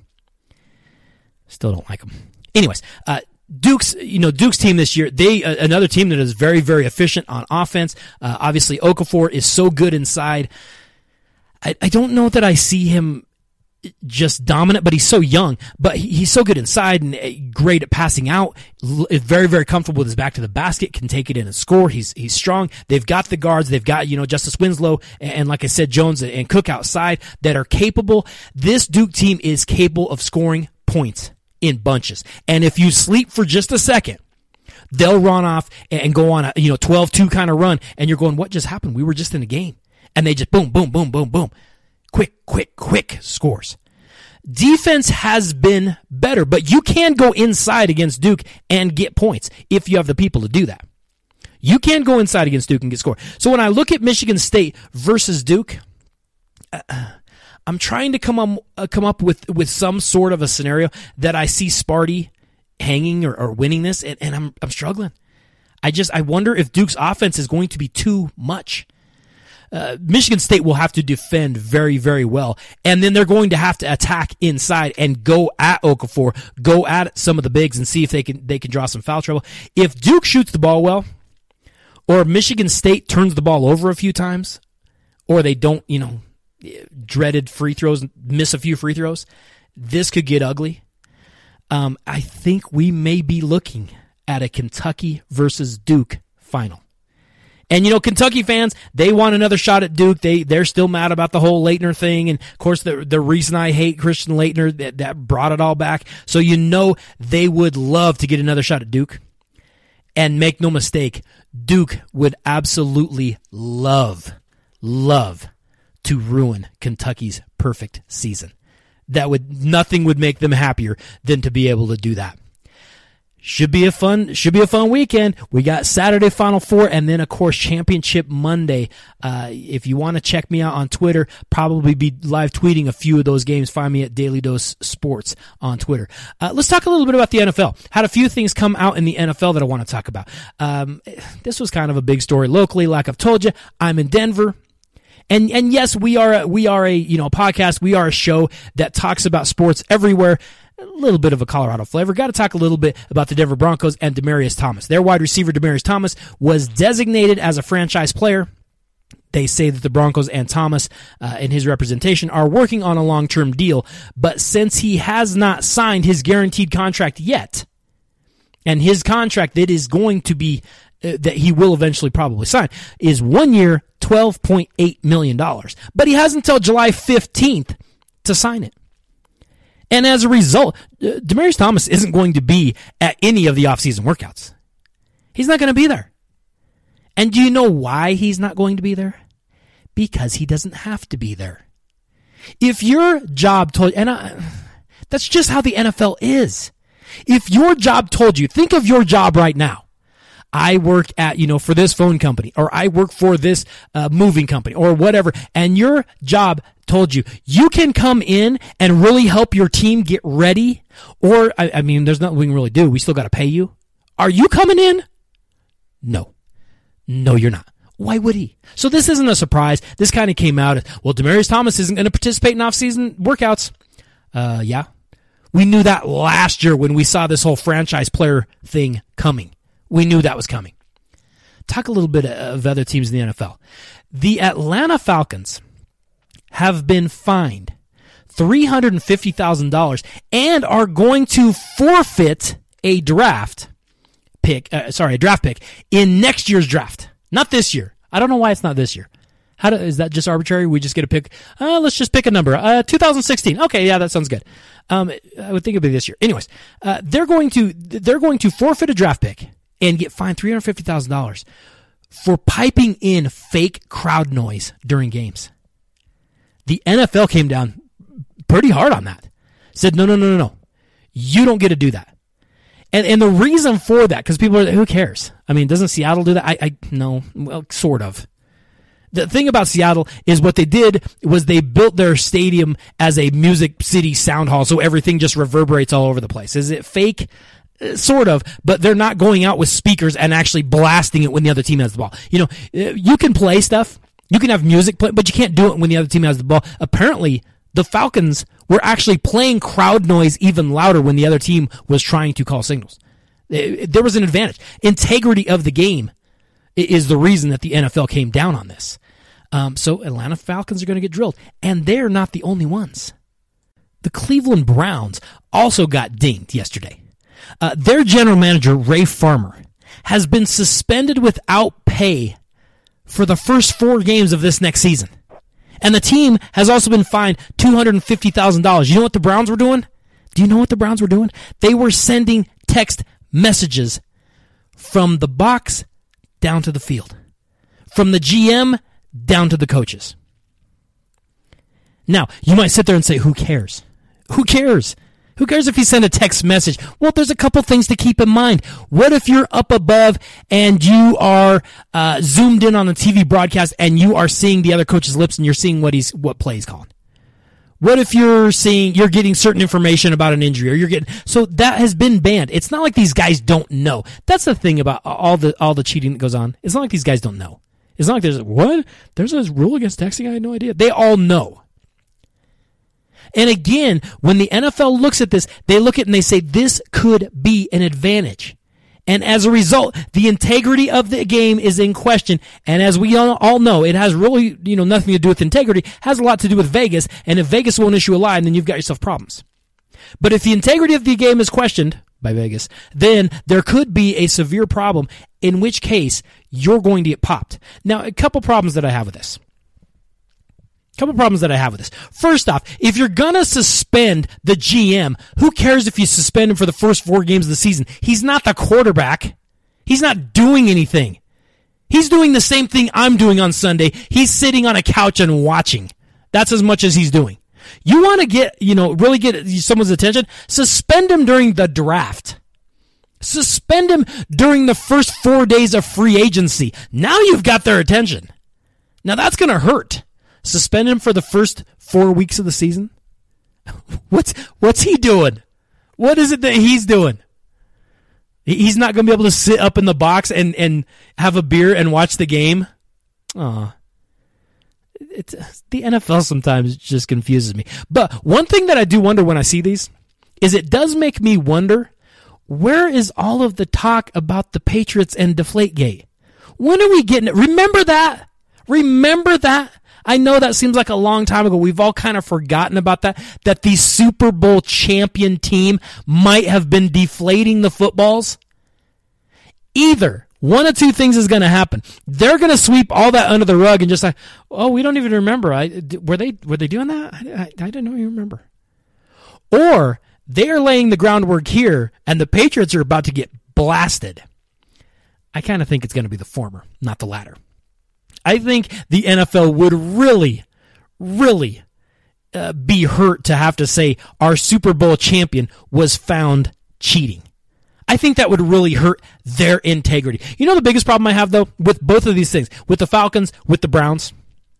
Still don't like him. Anyways, Duke's team this year, another team that is very, very efficient on offense. Obviously, Okafor is so good inside. I don't know that I see him just dominant, but he's so young. But he's so good inside and great at passing out. Very, very comfortable with his back to the basket. Can take it in and score. He's strong. They've got the guards. They've got Justice Winslow and like I said, Jones and Cook outside that are capable. This Duke team is capable of scoring points in bunches. And if you sleep for just a second, they'll run off and go on a 12-2 kind of run, and you're going, what just happened? We were just in a game. And they just boom, boom, boom, boom, boom. Quick scores. Defense has been better, but you can go inside against Duke and get points if you have the people to do that. You can go inside against Duke and get scored. So when I look at Michigan State versus Duke, I'm trying to come up with some sort of a scenario that I see Sparty hanging or winning this, and I'm struggling. I wonder if Duke's offense is going to be too much. Michigan State will have to defend very, very well, and then they're going to have to attack inside and go at Okafor, go at some of the bigs, and see if they can draw some foul trouble. If Duke shoots the ball well, or Michigan State turns the ball over a few times, or they don't, dreaded free throws, miss a few free throws, this could get ugly. I think we may be looking at a Kentucky versus Duke final. And, Kentucky fans, they want another shot at Duke. They're still mad about the whole Laettner thing. And, of course, the reason I hate Christian Laettner, that brought it all back. So they would love to get another shot at Duke. And make no mistake, Duke would absolutely love to ruin Kentucky's perfect season. Nothing would make them happier than to be able to do that. Should be a fun weekend. We got Saturday Final Four and then, of course, Championship Monday. If you want to check me out on Twitter, probably be live tweeting a few of those games. Find me at Daily Dose Sports on Twitter. Let's talk a little bit about the NFL. Had a few things come out in the NFL that I want to talk about. This was kind of a big story locally. Like I've told you, I'm in Denver. And yes, we are a podcast. We are a show that talks about sports everywhere. A little bit of a Colorado flavor. Got to talk a little bit about the Denver Broncos and Demaryius Thomas. Their wide receiver, Demaryius Thomas, was designated as a franchise player. They say that the Broncos and Thomas and his representation are working on a long-term deal, but since he has not signed his guaranteed contract yet, and his contract that is going to be that he will eventually probably sign is 1 year, $12.8 million. But he has until July 15th to sign it. And as a result, Demaryius Thomas isn't going to be at any of the offseason workouts. He's not going to be there. And do you know why he's not going to be there? Because he doesn't have to be there. If your job told, that's just how the NFL is. If your job told you, think of your job right now. I work at, for this phone company, or I work for this moving company, or whatever, and your job told you, you can come in and really help your team get ready, or, there's nothing we can really do. We still got to pay you. Are you coming in? No. No, you're not. Why would he? So this isn't a surprise. This kind of came out, Demaryius Thomas isn't going to participate in off-season workouts. Yeah. We knew that last year when we saw this whole franchise player thing coming. We knew that was coming. Talk a little bit of other teams in the NFL. The Atlanta Falcons have been fined $350,000 and are going to forfeit a draft pick in next year's draft. Not this year. I don't know why it's not this year. Is that just arbitrary? We just get to pick, let's just pick a number. 2016. Okay, yeah, that sounds good. I would think it'd be this year. Anyways, they're going to forfeit a draft pick and get fined $350,000 for piping in fake crowd noise during games. The NFL came down pretty hard on that. Said, no. You don't get to do that. And the reason for that, because people are, who cares? Doesn't Seattle do that? No, well, sort of. The thing about Seattle is what they did was they built their stadium as a Music City sound hall, so everything just reverberates all over the place. Is it fake? Sort of, but they're not going out with speakers and actually blasting it when the other team has the ball. You can play stuff, you can have music play, but you can't do it when the other team has the ball. Apparently, the Falcons were actually playing crowd noise even louder when the other team was trying to call signals. There was an advantage. Integrity of the game is the reason that the NFL came down on this. So Atlanta Falcons are going to get drilled, and they're not the only ones. The Cleveland Browns also got dinged yesterday. Their general manager, Ray Farmer, has been suspended without pay for the first 4 games of this next season. And the team has also been fined $250,000. You know what the Browns were doing? Do you know what the Browns were doing? They were sending text messages from the box down to the field, from the GM down to the coaches. Now, you might sit there and say, who cares? Who cares? Who cares if you send a text message? Well, there's a couple things to keep in mind. What if you're up above and you are zoomed in on a TV broadcast and you are seeing the other coach's lips and you're seeing what play he's calling? What if you're getting certain information about an injury, so that has been banned. It's not like these guys don't know. That's the thing about all the cheating that goes on. It's not like these guys don't know. It's not like there's a rule against texting. I had no idea. They all know. And again, when the NFL looks at this, they look at it and they say, this could be an advantage. And as a result, the integrity of the game is in question. And as we all know, it has really, nothing to do with integrity. It has a lot to do with Vegas. And if Vegas won't issue a line, then you've got yourself problems. But if the integrity of the game is questioned by Vegas, then there could be a severe problem, in which case you're going to get popped. Now, a couple problems that I have with this. First off, if you're going to suspend the GM, who cares if you suspend him for the first 4 games of the season? He's not the quarterback. He's not doing anything. He's doing the same thing I'm doing on Sunday. He's sitting on a couch and watching. That's as much as he's doing. You want to really get someone's attention? Suspend him during the draft. Suspend him during the first 4 days of free agency. Now you've got their attention. Now that's going to hurt. Suspend him for the first 4 weeks of the season? What's he doing? What is it that he's doing? He's not going to be able to sit up in the box and have a beer and watch the game? Aw. The NFL sometimes just confuses me. But one thing that I do wonder when I see these is it does make me wonder, where is all of the talk about the Patriots and Deflategate? When are we getting it? Remember that? I know that seems like a long time ago. We've all kind of forgotten about that the Super Bowl champion team might have been deflating the footballs. Either one of two things is going to happen. They're going to sweep all that under the rug and just like, oh, we don't even remember. Were they doing that? I didn't even remember. Or they're laying the groundwork here, and the Patriots are about to get blasted. I kind of think it's going to be the former, not the latter. I think the NFL would really, really be hurt to have to say our Super Bowl champion was found cheating. I think that would really hurt their integrity. You know the biggest problem I have, though, with both of these things, with the Falcons, with the Browns,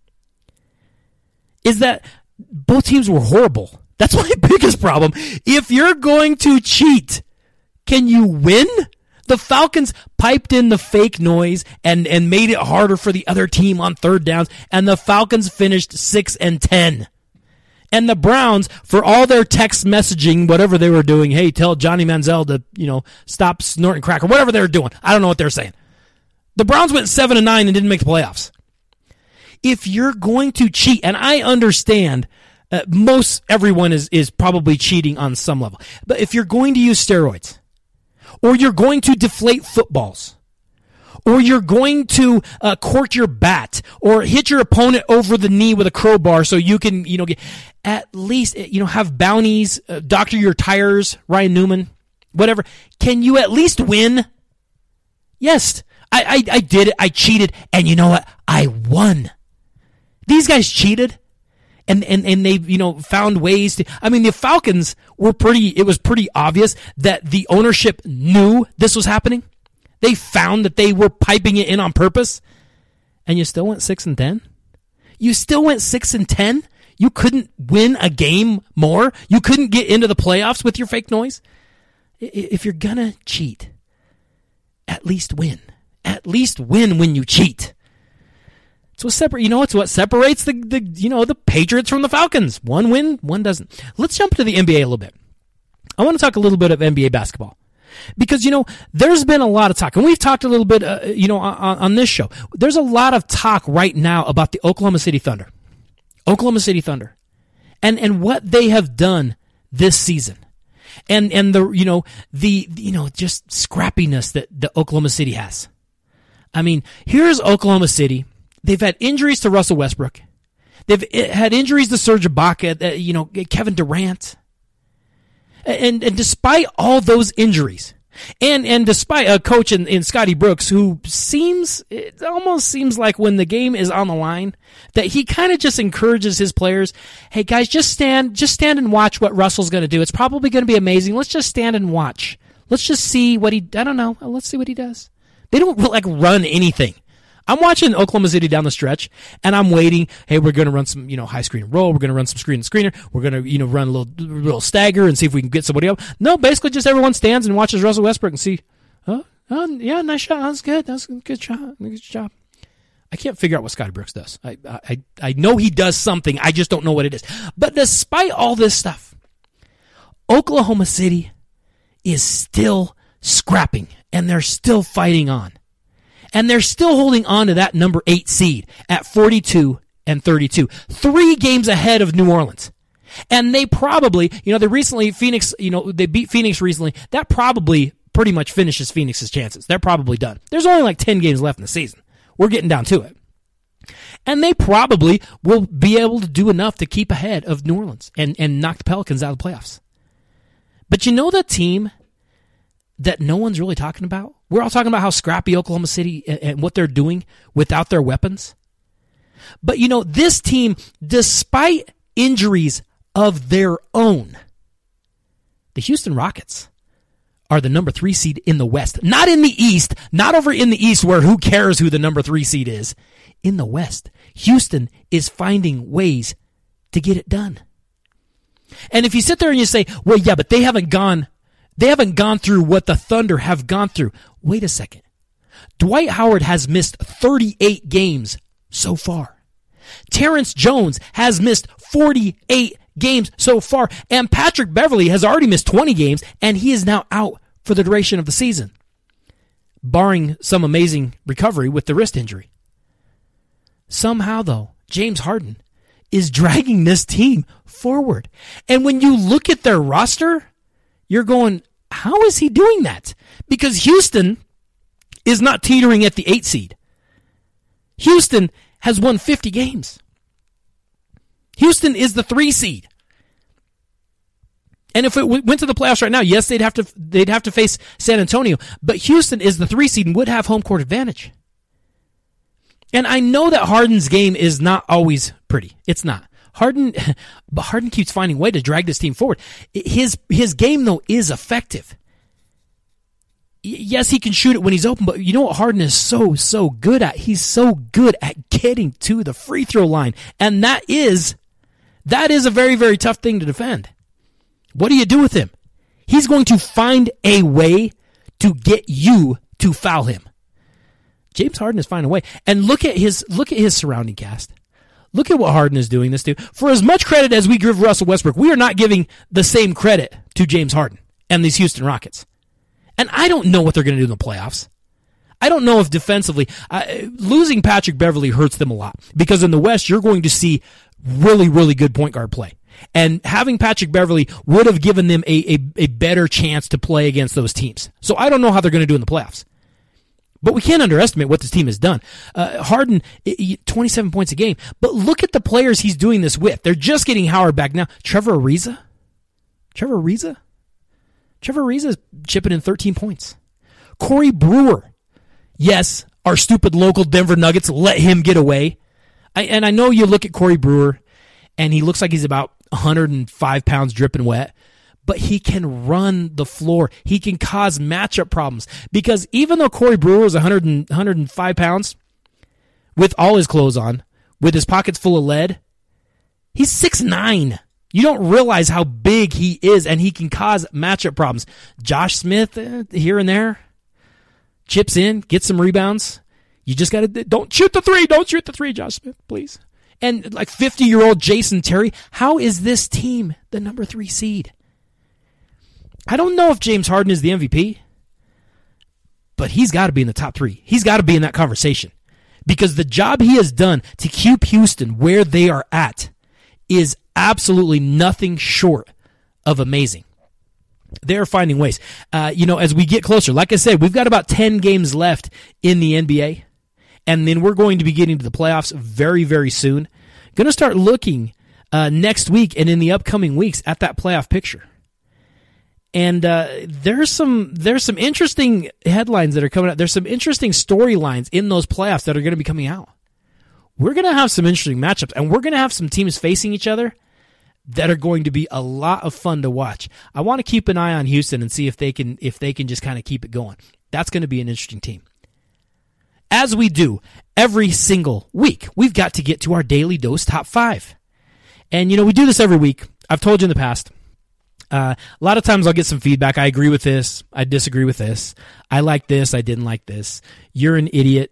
is that both teams were horrible. That's my biggest problem. If you're going to cheat, can you win? The Falcons piped in the fake noise and made it harder for the other team on third downs, and the Falcons finished 6-10. And the Browns, for all their text messaging, whatever they were doing, hey, tell Johnny Manziel to, stop snorting crack, or whatever they were doing. I don't know what they're saying. The Browns went 7-9 and didn't make the playoffs. If you're going to cheat, and I understand everyone is probably cheating on some level, but if you're going to use steroids, or you're going to deflate footballs, or you're going to cork your bat, or hit your opponent over the knee with a crowbar so you can, get, at least, have bounties, doctor your tires, Ryan Newman, whatever. Can you at least win? Yes, I did it. I cheated, and you know what? I won. These guys cheated. And they, found ways to, the Falcons it was pretty obvious that the ownership knew this was happening. They found that they were piping it in on purpose. And you still went 6-10? You still went 6-10? You couldn't win a game more? You couldn't get into the playoffs with your fake noise? If you're gonna cheat, at least win. At least win when you cheat. It's what separates the Patriots from the Falcons. One win, one doesn't. Let's jump to the NBA a little bit. I want to talk a little bit of NBA basketball. Because, there's been a lot of talk, and we've talked a little bit, on this show. There's a lot of talk right now about the Oklahoma City Thunder. Oklahoma City Thunder. And what they have done this season. And the just scrappiness that Oklahoma City has. Here's Oklahoma City. They've had injuries to Russell Westbrook. They've had injuries to Serge Ibaka, Kevin Durant. And despite all those injuries, and despite a coach in Scotty Brooks who it almost seems like when the game is on the line, that he kind of just encourages his players, hey guys, just stand and watch what Russell's going to do. It's probably going to be amazing. Let's just stand and watch. Let's just see what let's see what he does. They don't run anything. I'm watching Oklahoma City down the stretch, and I'm waiting. Hey, we're going to run some, high screen and roll. We're going to run some screen and screener. We're going to, run a little stagger and see if we can get somebody up. No, basically just everyone stands and watches Russell Westbrook and see, yeah, nice shot. That's good. That's a good shot. Good job. I can't figure out what Scotty Brooks does. I know he does something. I just don't know what it is. But despite all this stuff, Oklahoma City is still scrapping, and they're still fighting on. And they're still holding on to that number 8 seed at 42-32. 3 games ahead of New Orleans. And they probably, they recently, Phoenix, they beat Phoenix recently. That probably pretty much finishes Phoenix's chances. They're probably done. There's only 10 games left in the season. We're getting down to it. And they probably will be able to do enough to keep ahead of New Orleans and knock the Pelicans out of the playoffs. But the team that no one's really talking about? We're all talking about how scrappy Oklahoma City and what they're doing without their weapons. But, this team, despite injuries of their own, the Houston Rockets are the number 3 seed in the West. Not in the East, not over in the East where who cares who the number 3 seed is. In the West, Houston is finding ways to get it done. And if you sit there and you say, well, yeah, but they haven't gone through what the Thunder have gone through. Wait a second. Dwight Howard has missed 38 games so far. Terrence Jones has missed 48 games so far. And Patrick Beverley has already missed 20 games, and he is now out for the duration of the season, barring some amazing recovery with the wrist injury. Somehow, though, James Harden is dragging this team forward. And when you look at their roster, you're going, how is he doing that? Because Houston is not teetering at the 8 seed. Houston has won 50 games. Houston is the 3 seed. And if it went to the playoffs right now, yes, they'd have to face San Antonio, but Houston is the 3 seed and would have home court advantage. And I know that Harden's game is not always pretty. It's not. But Harden keeps finding a way to drag this team forward. His game, though, is effective. Yes, he can shoot it when he's open, but you know what Harden is so good at? He's so good at getting to the free throw line. And that is a very, very tough thing to defend. What do you do with him? He's going to find a way to get you to foul him. James Harden is finding a way. And look at his surrounding cast. Look at what Harden is doing this to. For as much credit as we give Russell Westbrook, we are not giving the same credit to James Harden and these Houston Rockets. And I don't know what they're going to do in the playoffs. I don't know if defensively, losing Patrick Beverley hurts them a lot. Because in the West, you're going to see really, really good point guard play. And having Patrick Beverley would have given them a better chance to play against those teams. So I don't know how they're going to do in the playoffs. But we can't underestimate what this team has done. Harden, 27 points a game. But look at the players he's doing this with. They're just getting Howard back now. Trevor Ariza is chipping in 13 points. Corey Brewer. Yes, our stupid local Denver Nuggets let him get away. And I know you look at Corey Brewer, and he looks like he's about 105 pounds dripping wet. But he can run the floor. He can cause matchup problems. Because even though Corey Brewer is 105 pounds, with all his clothes on, with his pockets full of lead, he's 6'9". You don't realize how big he is, and he can cause matchup problems. Josh Smith, here and there, chips in, gets some rebounds. You just got to, don't shoot the three, Josh Smith, please. And like 50-year-old Jason Terry, how is this team the number 3 seed? I don't know if James Harden is the MVP, but he's got to be in the top 3. He's got to be in that conversation because the job he has done to keep Houston where they are at is absolutely nothing short of amazing. They're finding ways. As we get closer, like I said, we've got about 10 games left in the NBA, and then we're going to be getting to the playoffs very, very soon. Going to start looking next week and in the upcoming weeks at that playoff picture. And there's some interesting headlines that are coming out. There's some interesting storylines in those playoffs that are going to be coming out. We're going to have some interesting matchups, and we're going to have some teams facing each other that are going to be a lot of fun to watch. I want to keep an eye on Houston and see if they can just kind of keep it going. That's going to be an interesting team. As we do every single week, we've got to get to our Daily Dose Top 5. And, we do this every week. I've told you in the past. A lot of times I'll get some feedback. I agree with this. I disagree with this. I like this. I didn't like this. You're an idiot.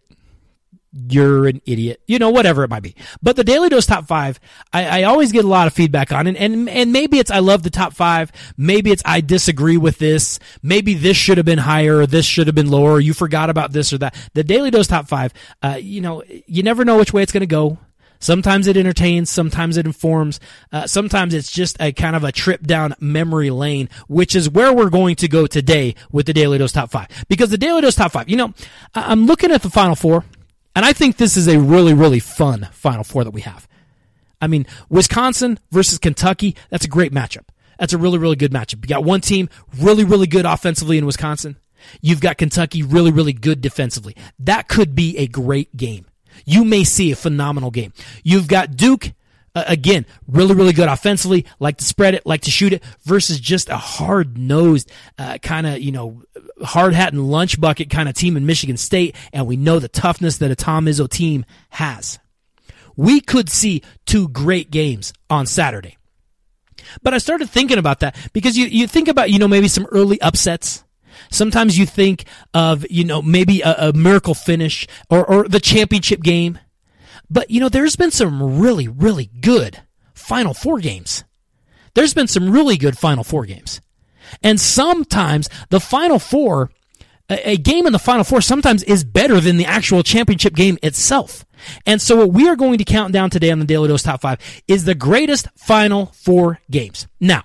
Whatever it might be. But the Daily Dose Top 5, I always get a lot of feedback on it. And maybe it's I love the top 5. Maybe it's I disagree with this. Maybe this should have been higher or this should have been lower or you forgot about this or that. The Daily Dose Top 5, you never know which way it's going to go. Sometimes it entertains, sometimes it informs, sometimes it's just a kind of a trip down memory lane, which is where we're going to go today with the Daily Dose Top 5. Because the Daily Dose Top 5, I'm looking at the Final Four, and I think this is a really, really fun Final Four that we have. I mean, Wisconsin versus Kentucky, that's a great matchup. That's a really, really good matchup. You got one team really, really good offensively in Wisconsin. You've got Kentucky really, really good defensively. That could be a great game. You may see a phenomenal game. You've got Duke Again, really, really good offensively, like to spread it, like to shoot it, versus just a hard-nosed, kind of, hard hat and lunch bucket kind of team in Michigan State, and we know the toughness that a Tom Izzo team has. We could see 2 great games on Saturday. But I started thinking about that because you think about, maybe some early upsets. Sometimes you think of, maybe a miracle finish or the championship game. But, there's been some really, really good Final Four games. There's been some really good Final Four games. And sometimes the Final Four, a game in the Final Four sometimes is better than the actual championship game itself. And so what we are going to count down today on the Daily Dose Top 5 is the greatest Final Four games. Now,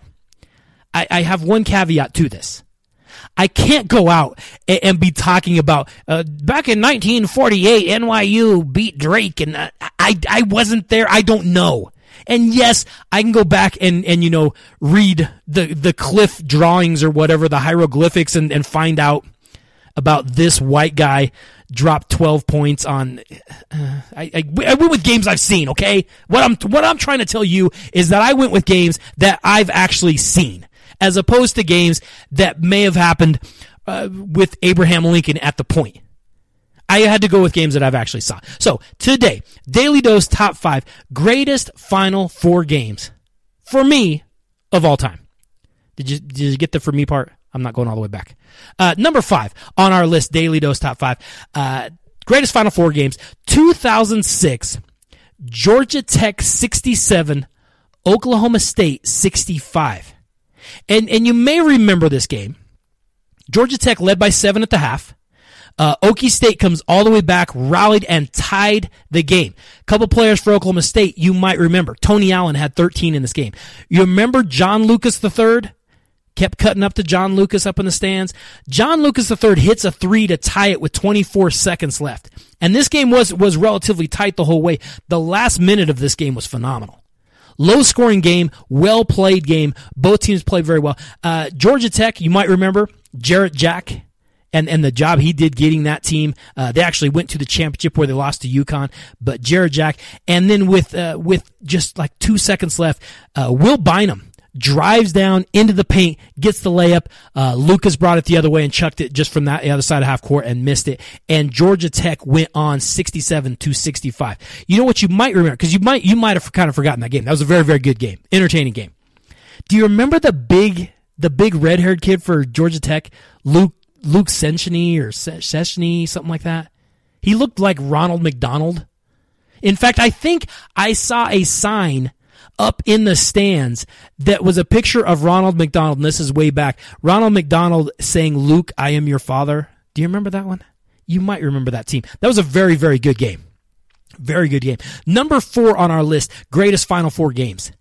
I have one caveat to this. I can't go out and be talking about back in 1948 NYU beat Drake, and I wasn't there. I don't know. And yes, I can go back and read the cliff drawings or whatever, the hieroglyphics, and find out about this white guy dropped 12 points on. I went with games I've seen. Okay, what I'm trying to tell you is that I went with games that I've actually seen, as opposed to games that may have happened with Abraham Lincoln at the point. I had to go with games that I've actually saw. So today, Daily Dose Top 5 greatest Final Four games for me of all time. Did you get the for me part? I'm not going all the way back. Number 5 on our list, Daily Dose Top 5, greatest Final Four games. 2006, Georgia Tech 67, Oklahoma State 65. And you may remember this game. Georgia Tech led by 7 at the half. Okie State comes all the way back, rallied, and tied the game. A couple players for Oklahoma State you might remember. Tony Allen had 13 in this game. You remember John Lucas III? Kept cutting up to John Lucas up in the stands. John Lucas III hits a 3 to tie it with 24 seconds left. And this game was relatively tight the whole way. The last minute of this game was phenomenal. Low-scoring game, well-played game. Both teams played very well. Georgia Tech, you might remember, Jarrett Jack and the job he did getting that team. They actually went to the championship where they lost to UConn. But Jarrett Jack, and then with just like 2 seconds left, Will Bynum drives down into the paint, gets the layup. Lucas brought it the other way and chucked it just from the other side of half court and missed it. And Georgia Tech went on 67-65. You know what you might remember, because you might have kind of forgotten that game. That was a very, very good game, entertaining game. Do you remember the big red-haired kid for Georgia Tech, Luke Sencheny or Seshny, something like that? He looked like Ronald McDonald. In fact, I think I saw a sign up in the stands that was a picture of Ronald McDonald, and this is way back. Ronald McDonald saying, "Luke, I am your father." Do you remember that one? You might remember that team. That was a very, very good game. Very good game. Number 4 on our list, greatest Final Four games.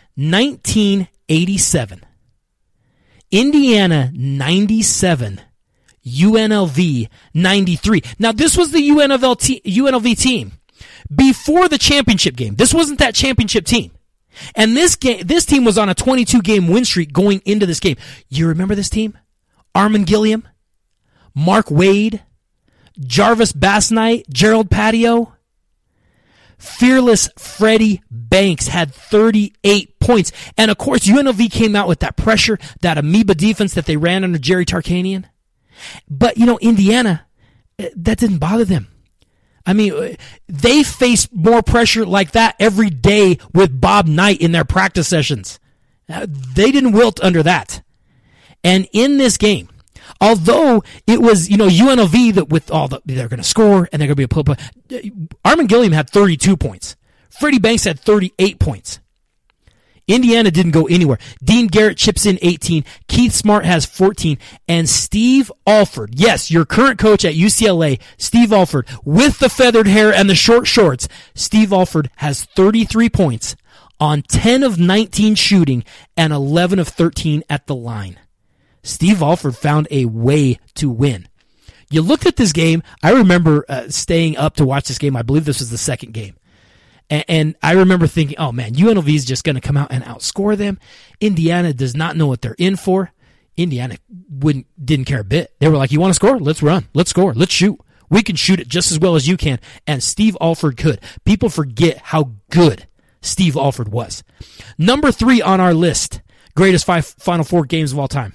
1987. Indiana 97. UNLV 93. Now, this was the UNLV team before the championship game. This wasn't that championship team. And this team was on a 22-game win streak going into this game. You remember this team? Armin Gilliam, Mark Wade, Jarvis Bassnight, Gerald Patio. Fearless Freddie Banks had 38 points. And of course, UNLV came out with that pressure, that amoeba defense that they ran under Jerry Tarkanian. But, Indiana, that didn't bother them. I mean, they faced more pressure like that every day with Bob Knight in their practice sessions. They didn't wilt under that. And in this game, although it was, UNLV that with all they're going to score and they're going to be Armin Gilliam had 32 points. Freddie Banks had 38 points. Indiana didn't go anywhere. Dean Garrett chips in 18. Keith Smart has 14. And Steve Alford, yes, your current coach at UCLA, Steve Alford, with the feathered hair and the short shorts, Steve Alford has 33 points on 10 of 19 shooting and 11 of 13 at the line. Steve Alford found a way to win. You looked at this game. I remember staying up to watch this game. I believe this was the second game. And I remember thinking, oh man, UNLV is just going to come out and outscore them. Indiana does not know what they're in for. Indiana didn't care a bit. They were like, you want to score? Let's run. Let's score. Let's shoot. We can shoot it just as well as you can. And Steve Alford could. People forget how good Steve Alford was. Number 3 on our list, greatest 5 Final Four games of all time.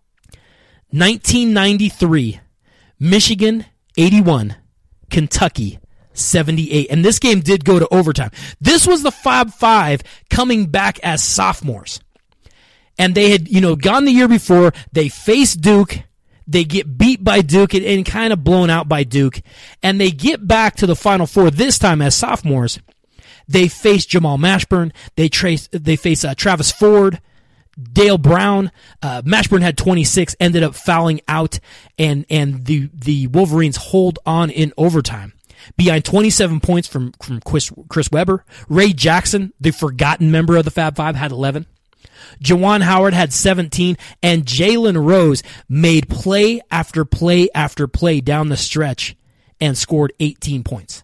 1993, Michigan 81, Kentucky 78. And this game did go to overtime. This was the Fab Five coming back as sophomores. And they had, gone the year before. They faced Duke. They get beat by Duke and kind of blown out by Duke. And they get back to the Final Four this time as sophomores. They face Jamal Mashburn. They face Travis Ford, Dale Brown. Mashburn had 26, ended up fouling out, and the Wolverines hold on in overtime. Behind 27 points from Chris Webber. Ray Jackson, the forgotten member of the Fab Five, had 11. Juwan Howard had 17, and Jalen Rose made play after play after play down the stretch and scored 18 points.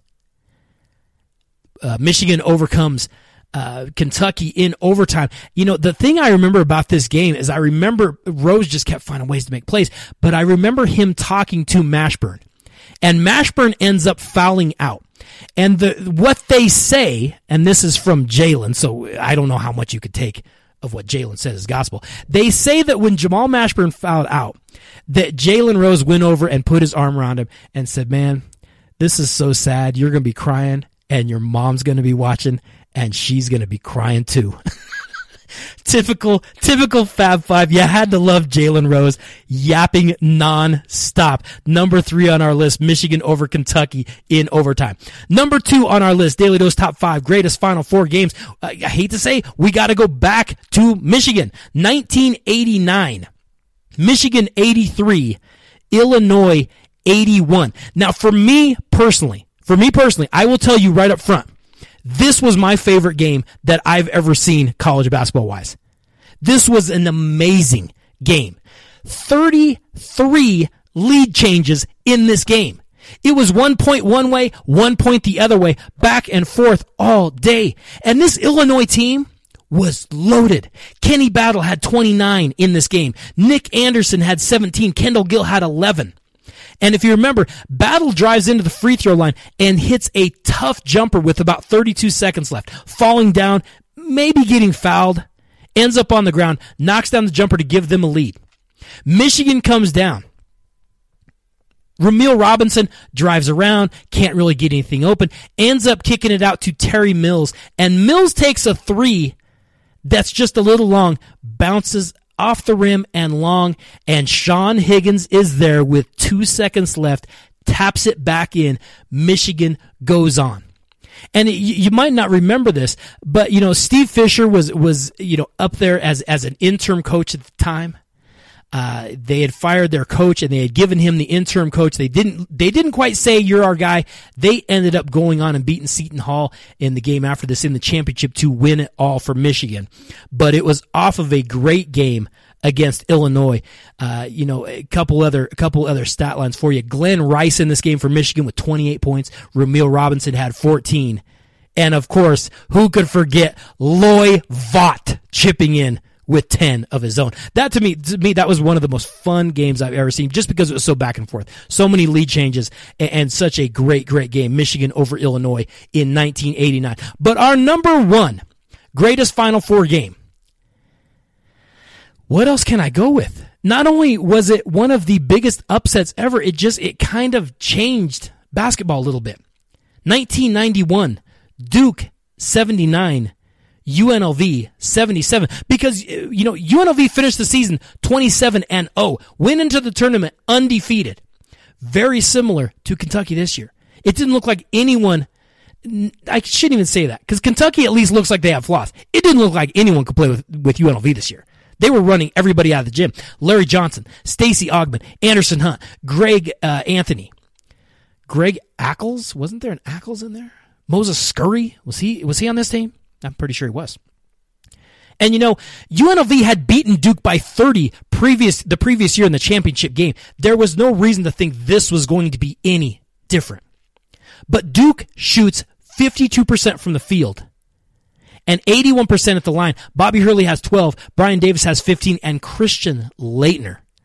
Michigan overcomes Kentucky in overtime. The thing I remember about this game is I remember Rose just kept finding ways to make plays, but I remember him talking to Mashburn, and Mashburn ends up fouling out. And what they say, and this is from Jalen, so I don't know how much you could take of what Jalen said is gospel. They say that when Jamal Mashburn fouled out, that Jalen Rose went over and put his arm around him and said, "Man, this is so sad. You're going to be crying, and your mom's going to be watching, and she's going to be crying too." Typical Fab Five. You had to love Jalen Rose yapping non-stop. Number 3 on our list, Michigan over Kentucky in overtime. Number 2 on our list, Daily Dose Top 5 greatest Final Four games. I hate to say, we got to go back to Michigan. 1989, Michigan 83, Illinois 81. Now, for me personally, I will tell you right up front, this was my favorite game that I've ever seen college basketball-wise. This was an amazing game. 33 lead changes in this game. It was 1 point one way, 1 point the other way, back and forth all day. And this Illinois team was loaded. Kenny Battle had 29 in this game. Nick Anderson had 17. Kendall Gill had 11. And if you remember, Battle drives into the free throw line and hits a tough jumper with about 32 seconds left, falling down, maybe getting fouled, ends up on the ground, knocks down the jumper to give them a lead. Michigan comes down. Ramil Robinson drives around, can't really get anything open, ends up kicking it out to Terry Mills, and Mills takes a 3 that's just a little long, bounces off the rim and long, and Sean Higgins is there with 2 seconds left, taps it back in. Michigan goes on. And you might not remember this, but Steve Fisher was up there as an interim coach at the time. They had fired their coach and they had given him the interim coach. They didn't quite say, "You're our guy." They ended up going on and beating Seton Hall in the game after this in the championship to win it all for Michigan. But it was off of a great game against Illinois. A couple other stat lines for you. Glenn Rice in this game for Michigan with 28 points. Ramil Robinson had 14. And of course, who could forget Loy Vaught chipping in with 10 of his own. That to me, that was one of the most fun games I've ever seen, just because it was so back and forth. So many lead changes and such a great game. Michigan over Illinois in 1989. But our number 1 greatest Final Four game. What else can I go with? Not only was it one of the biggest upsets ever, it kind of changed basketball a little bit. 1991, Duke 79, UNLV 77, because UNLV finished the season 27-0, went into the tournament undefeated. Very similar to Kentucky this year. It didn't look like anyone, I shouldn't even say that, because Kentucky at least looks like they have flaws. It didn't look like anyone could play with UNLV this year. They were running everybody out of the gym. Larry Johnson, Stacey Augmon, Anderson Hunt, Greg Anthony, Greg Ackles. Wasn't there an Ackles in there? Moses Scurry, was he on this team? I'm pretty sure he was. And UNLV had beaten Duke by 30 the previous year in the championship game. There was no reason to think this was going to be any different. But Duke shoots 52% from the field and 81% at the line. Bobby Hurley has 12, Brian Davis has 15, and Christian Laettner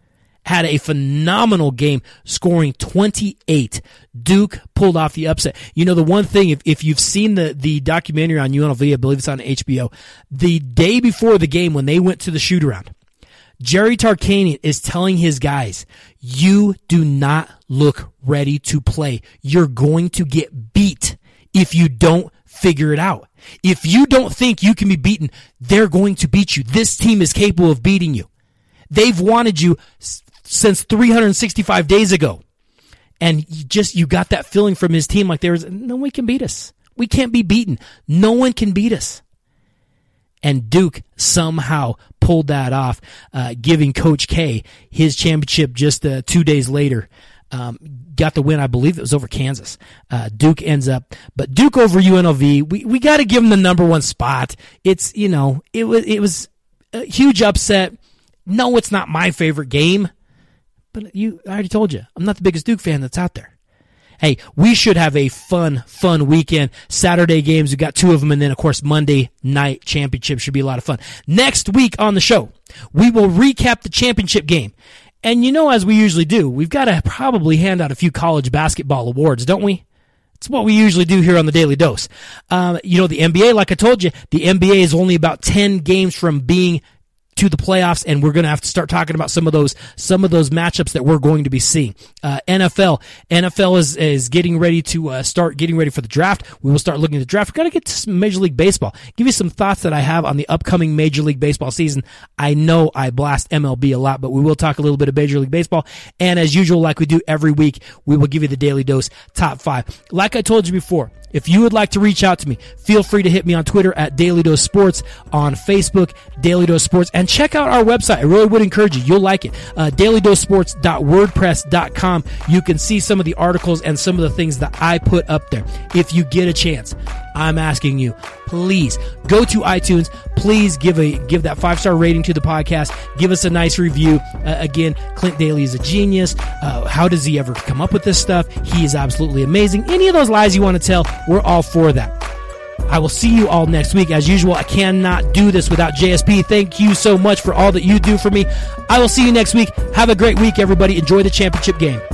had a phenomenal game, scoring 28. Duke pulled off the upset. You know, the one thing, if you've seen the documentary on UNLV, I believe it's on HBO, the day before the game when they went to the shoot-around, Jerry Tarkanian is telling his guys, you do not look ready to play. You're going to get beat if you don't figure it out. If you don't think you can be beaten, they're going to beat you. This team is capable of beating you. They've wanted you since 365 days ago. And you got that feeling from his team like no one can beat us. We can't be beaten. No one can beat us. And Duke somehow pulled that off, giving Coach K his championship just 2 days later. Got the win, I believe it was over Kansas. Duke ends up, but Duke over UNLV, we got to give them the number one spot. It's, it was a huge upset. No, it's not my favorite game, but I already told you, I'm not the biggest Duke fan that's out there. Hey, we should have a fun weekend. Saturday games, we got 2 of them, and then, of course, Monday night championship should be a lot of fun. Next week on the show, we will recap the championship game. And as we usually do, we've got to probably hand out a few college basketball awards, don't we? It's what we usually do here on the Daily Dose. The NBA, like I told you, the NBA is only about 10 games from being to the playoffs, and we're going to have to start talking about some of those matchups that we're going to be seeing. NFL is getting ready to start getting ready for the draft. We will start looking at the draft. We've got to get to some Major League Baseball. Give you some thoughts that I have on the upcoming Major League Baseball season. I know I blast MLB a lot, but we will talk a little bit of Major League Baseball. And as usual, like we do every week, we will give you the Daily Dose top 5. Like I told you before, if you would like to reach out to me, feel free to hit me on Twitter at Daily Dose Sports, on Facebook, Daily Dose Sports, and check out our website. I really would encourage you. You'll like it. DailyDoseSports.wordpress.com. You can see some of the articles and some of the things that I put up there. If you get a chance, I'm asking you, please go to iTunes. Please give that 5-star rating to the podcast. Give us a nice review. Again, Clint Daly is a genius. How does he ever come up with this stuff? He is absolutely amazing. Any of those lies you want to tell, we're all for that. I will see you all next week. As usual, I cannot do this without JSP. Thank you so much for all that you do for me. I will see you next week. Have a great week, everybody. Enjoy the championship game.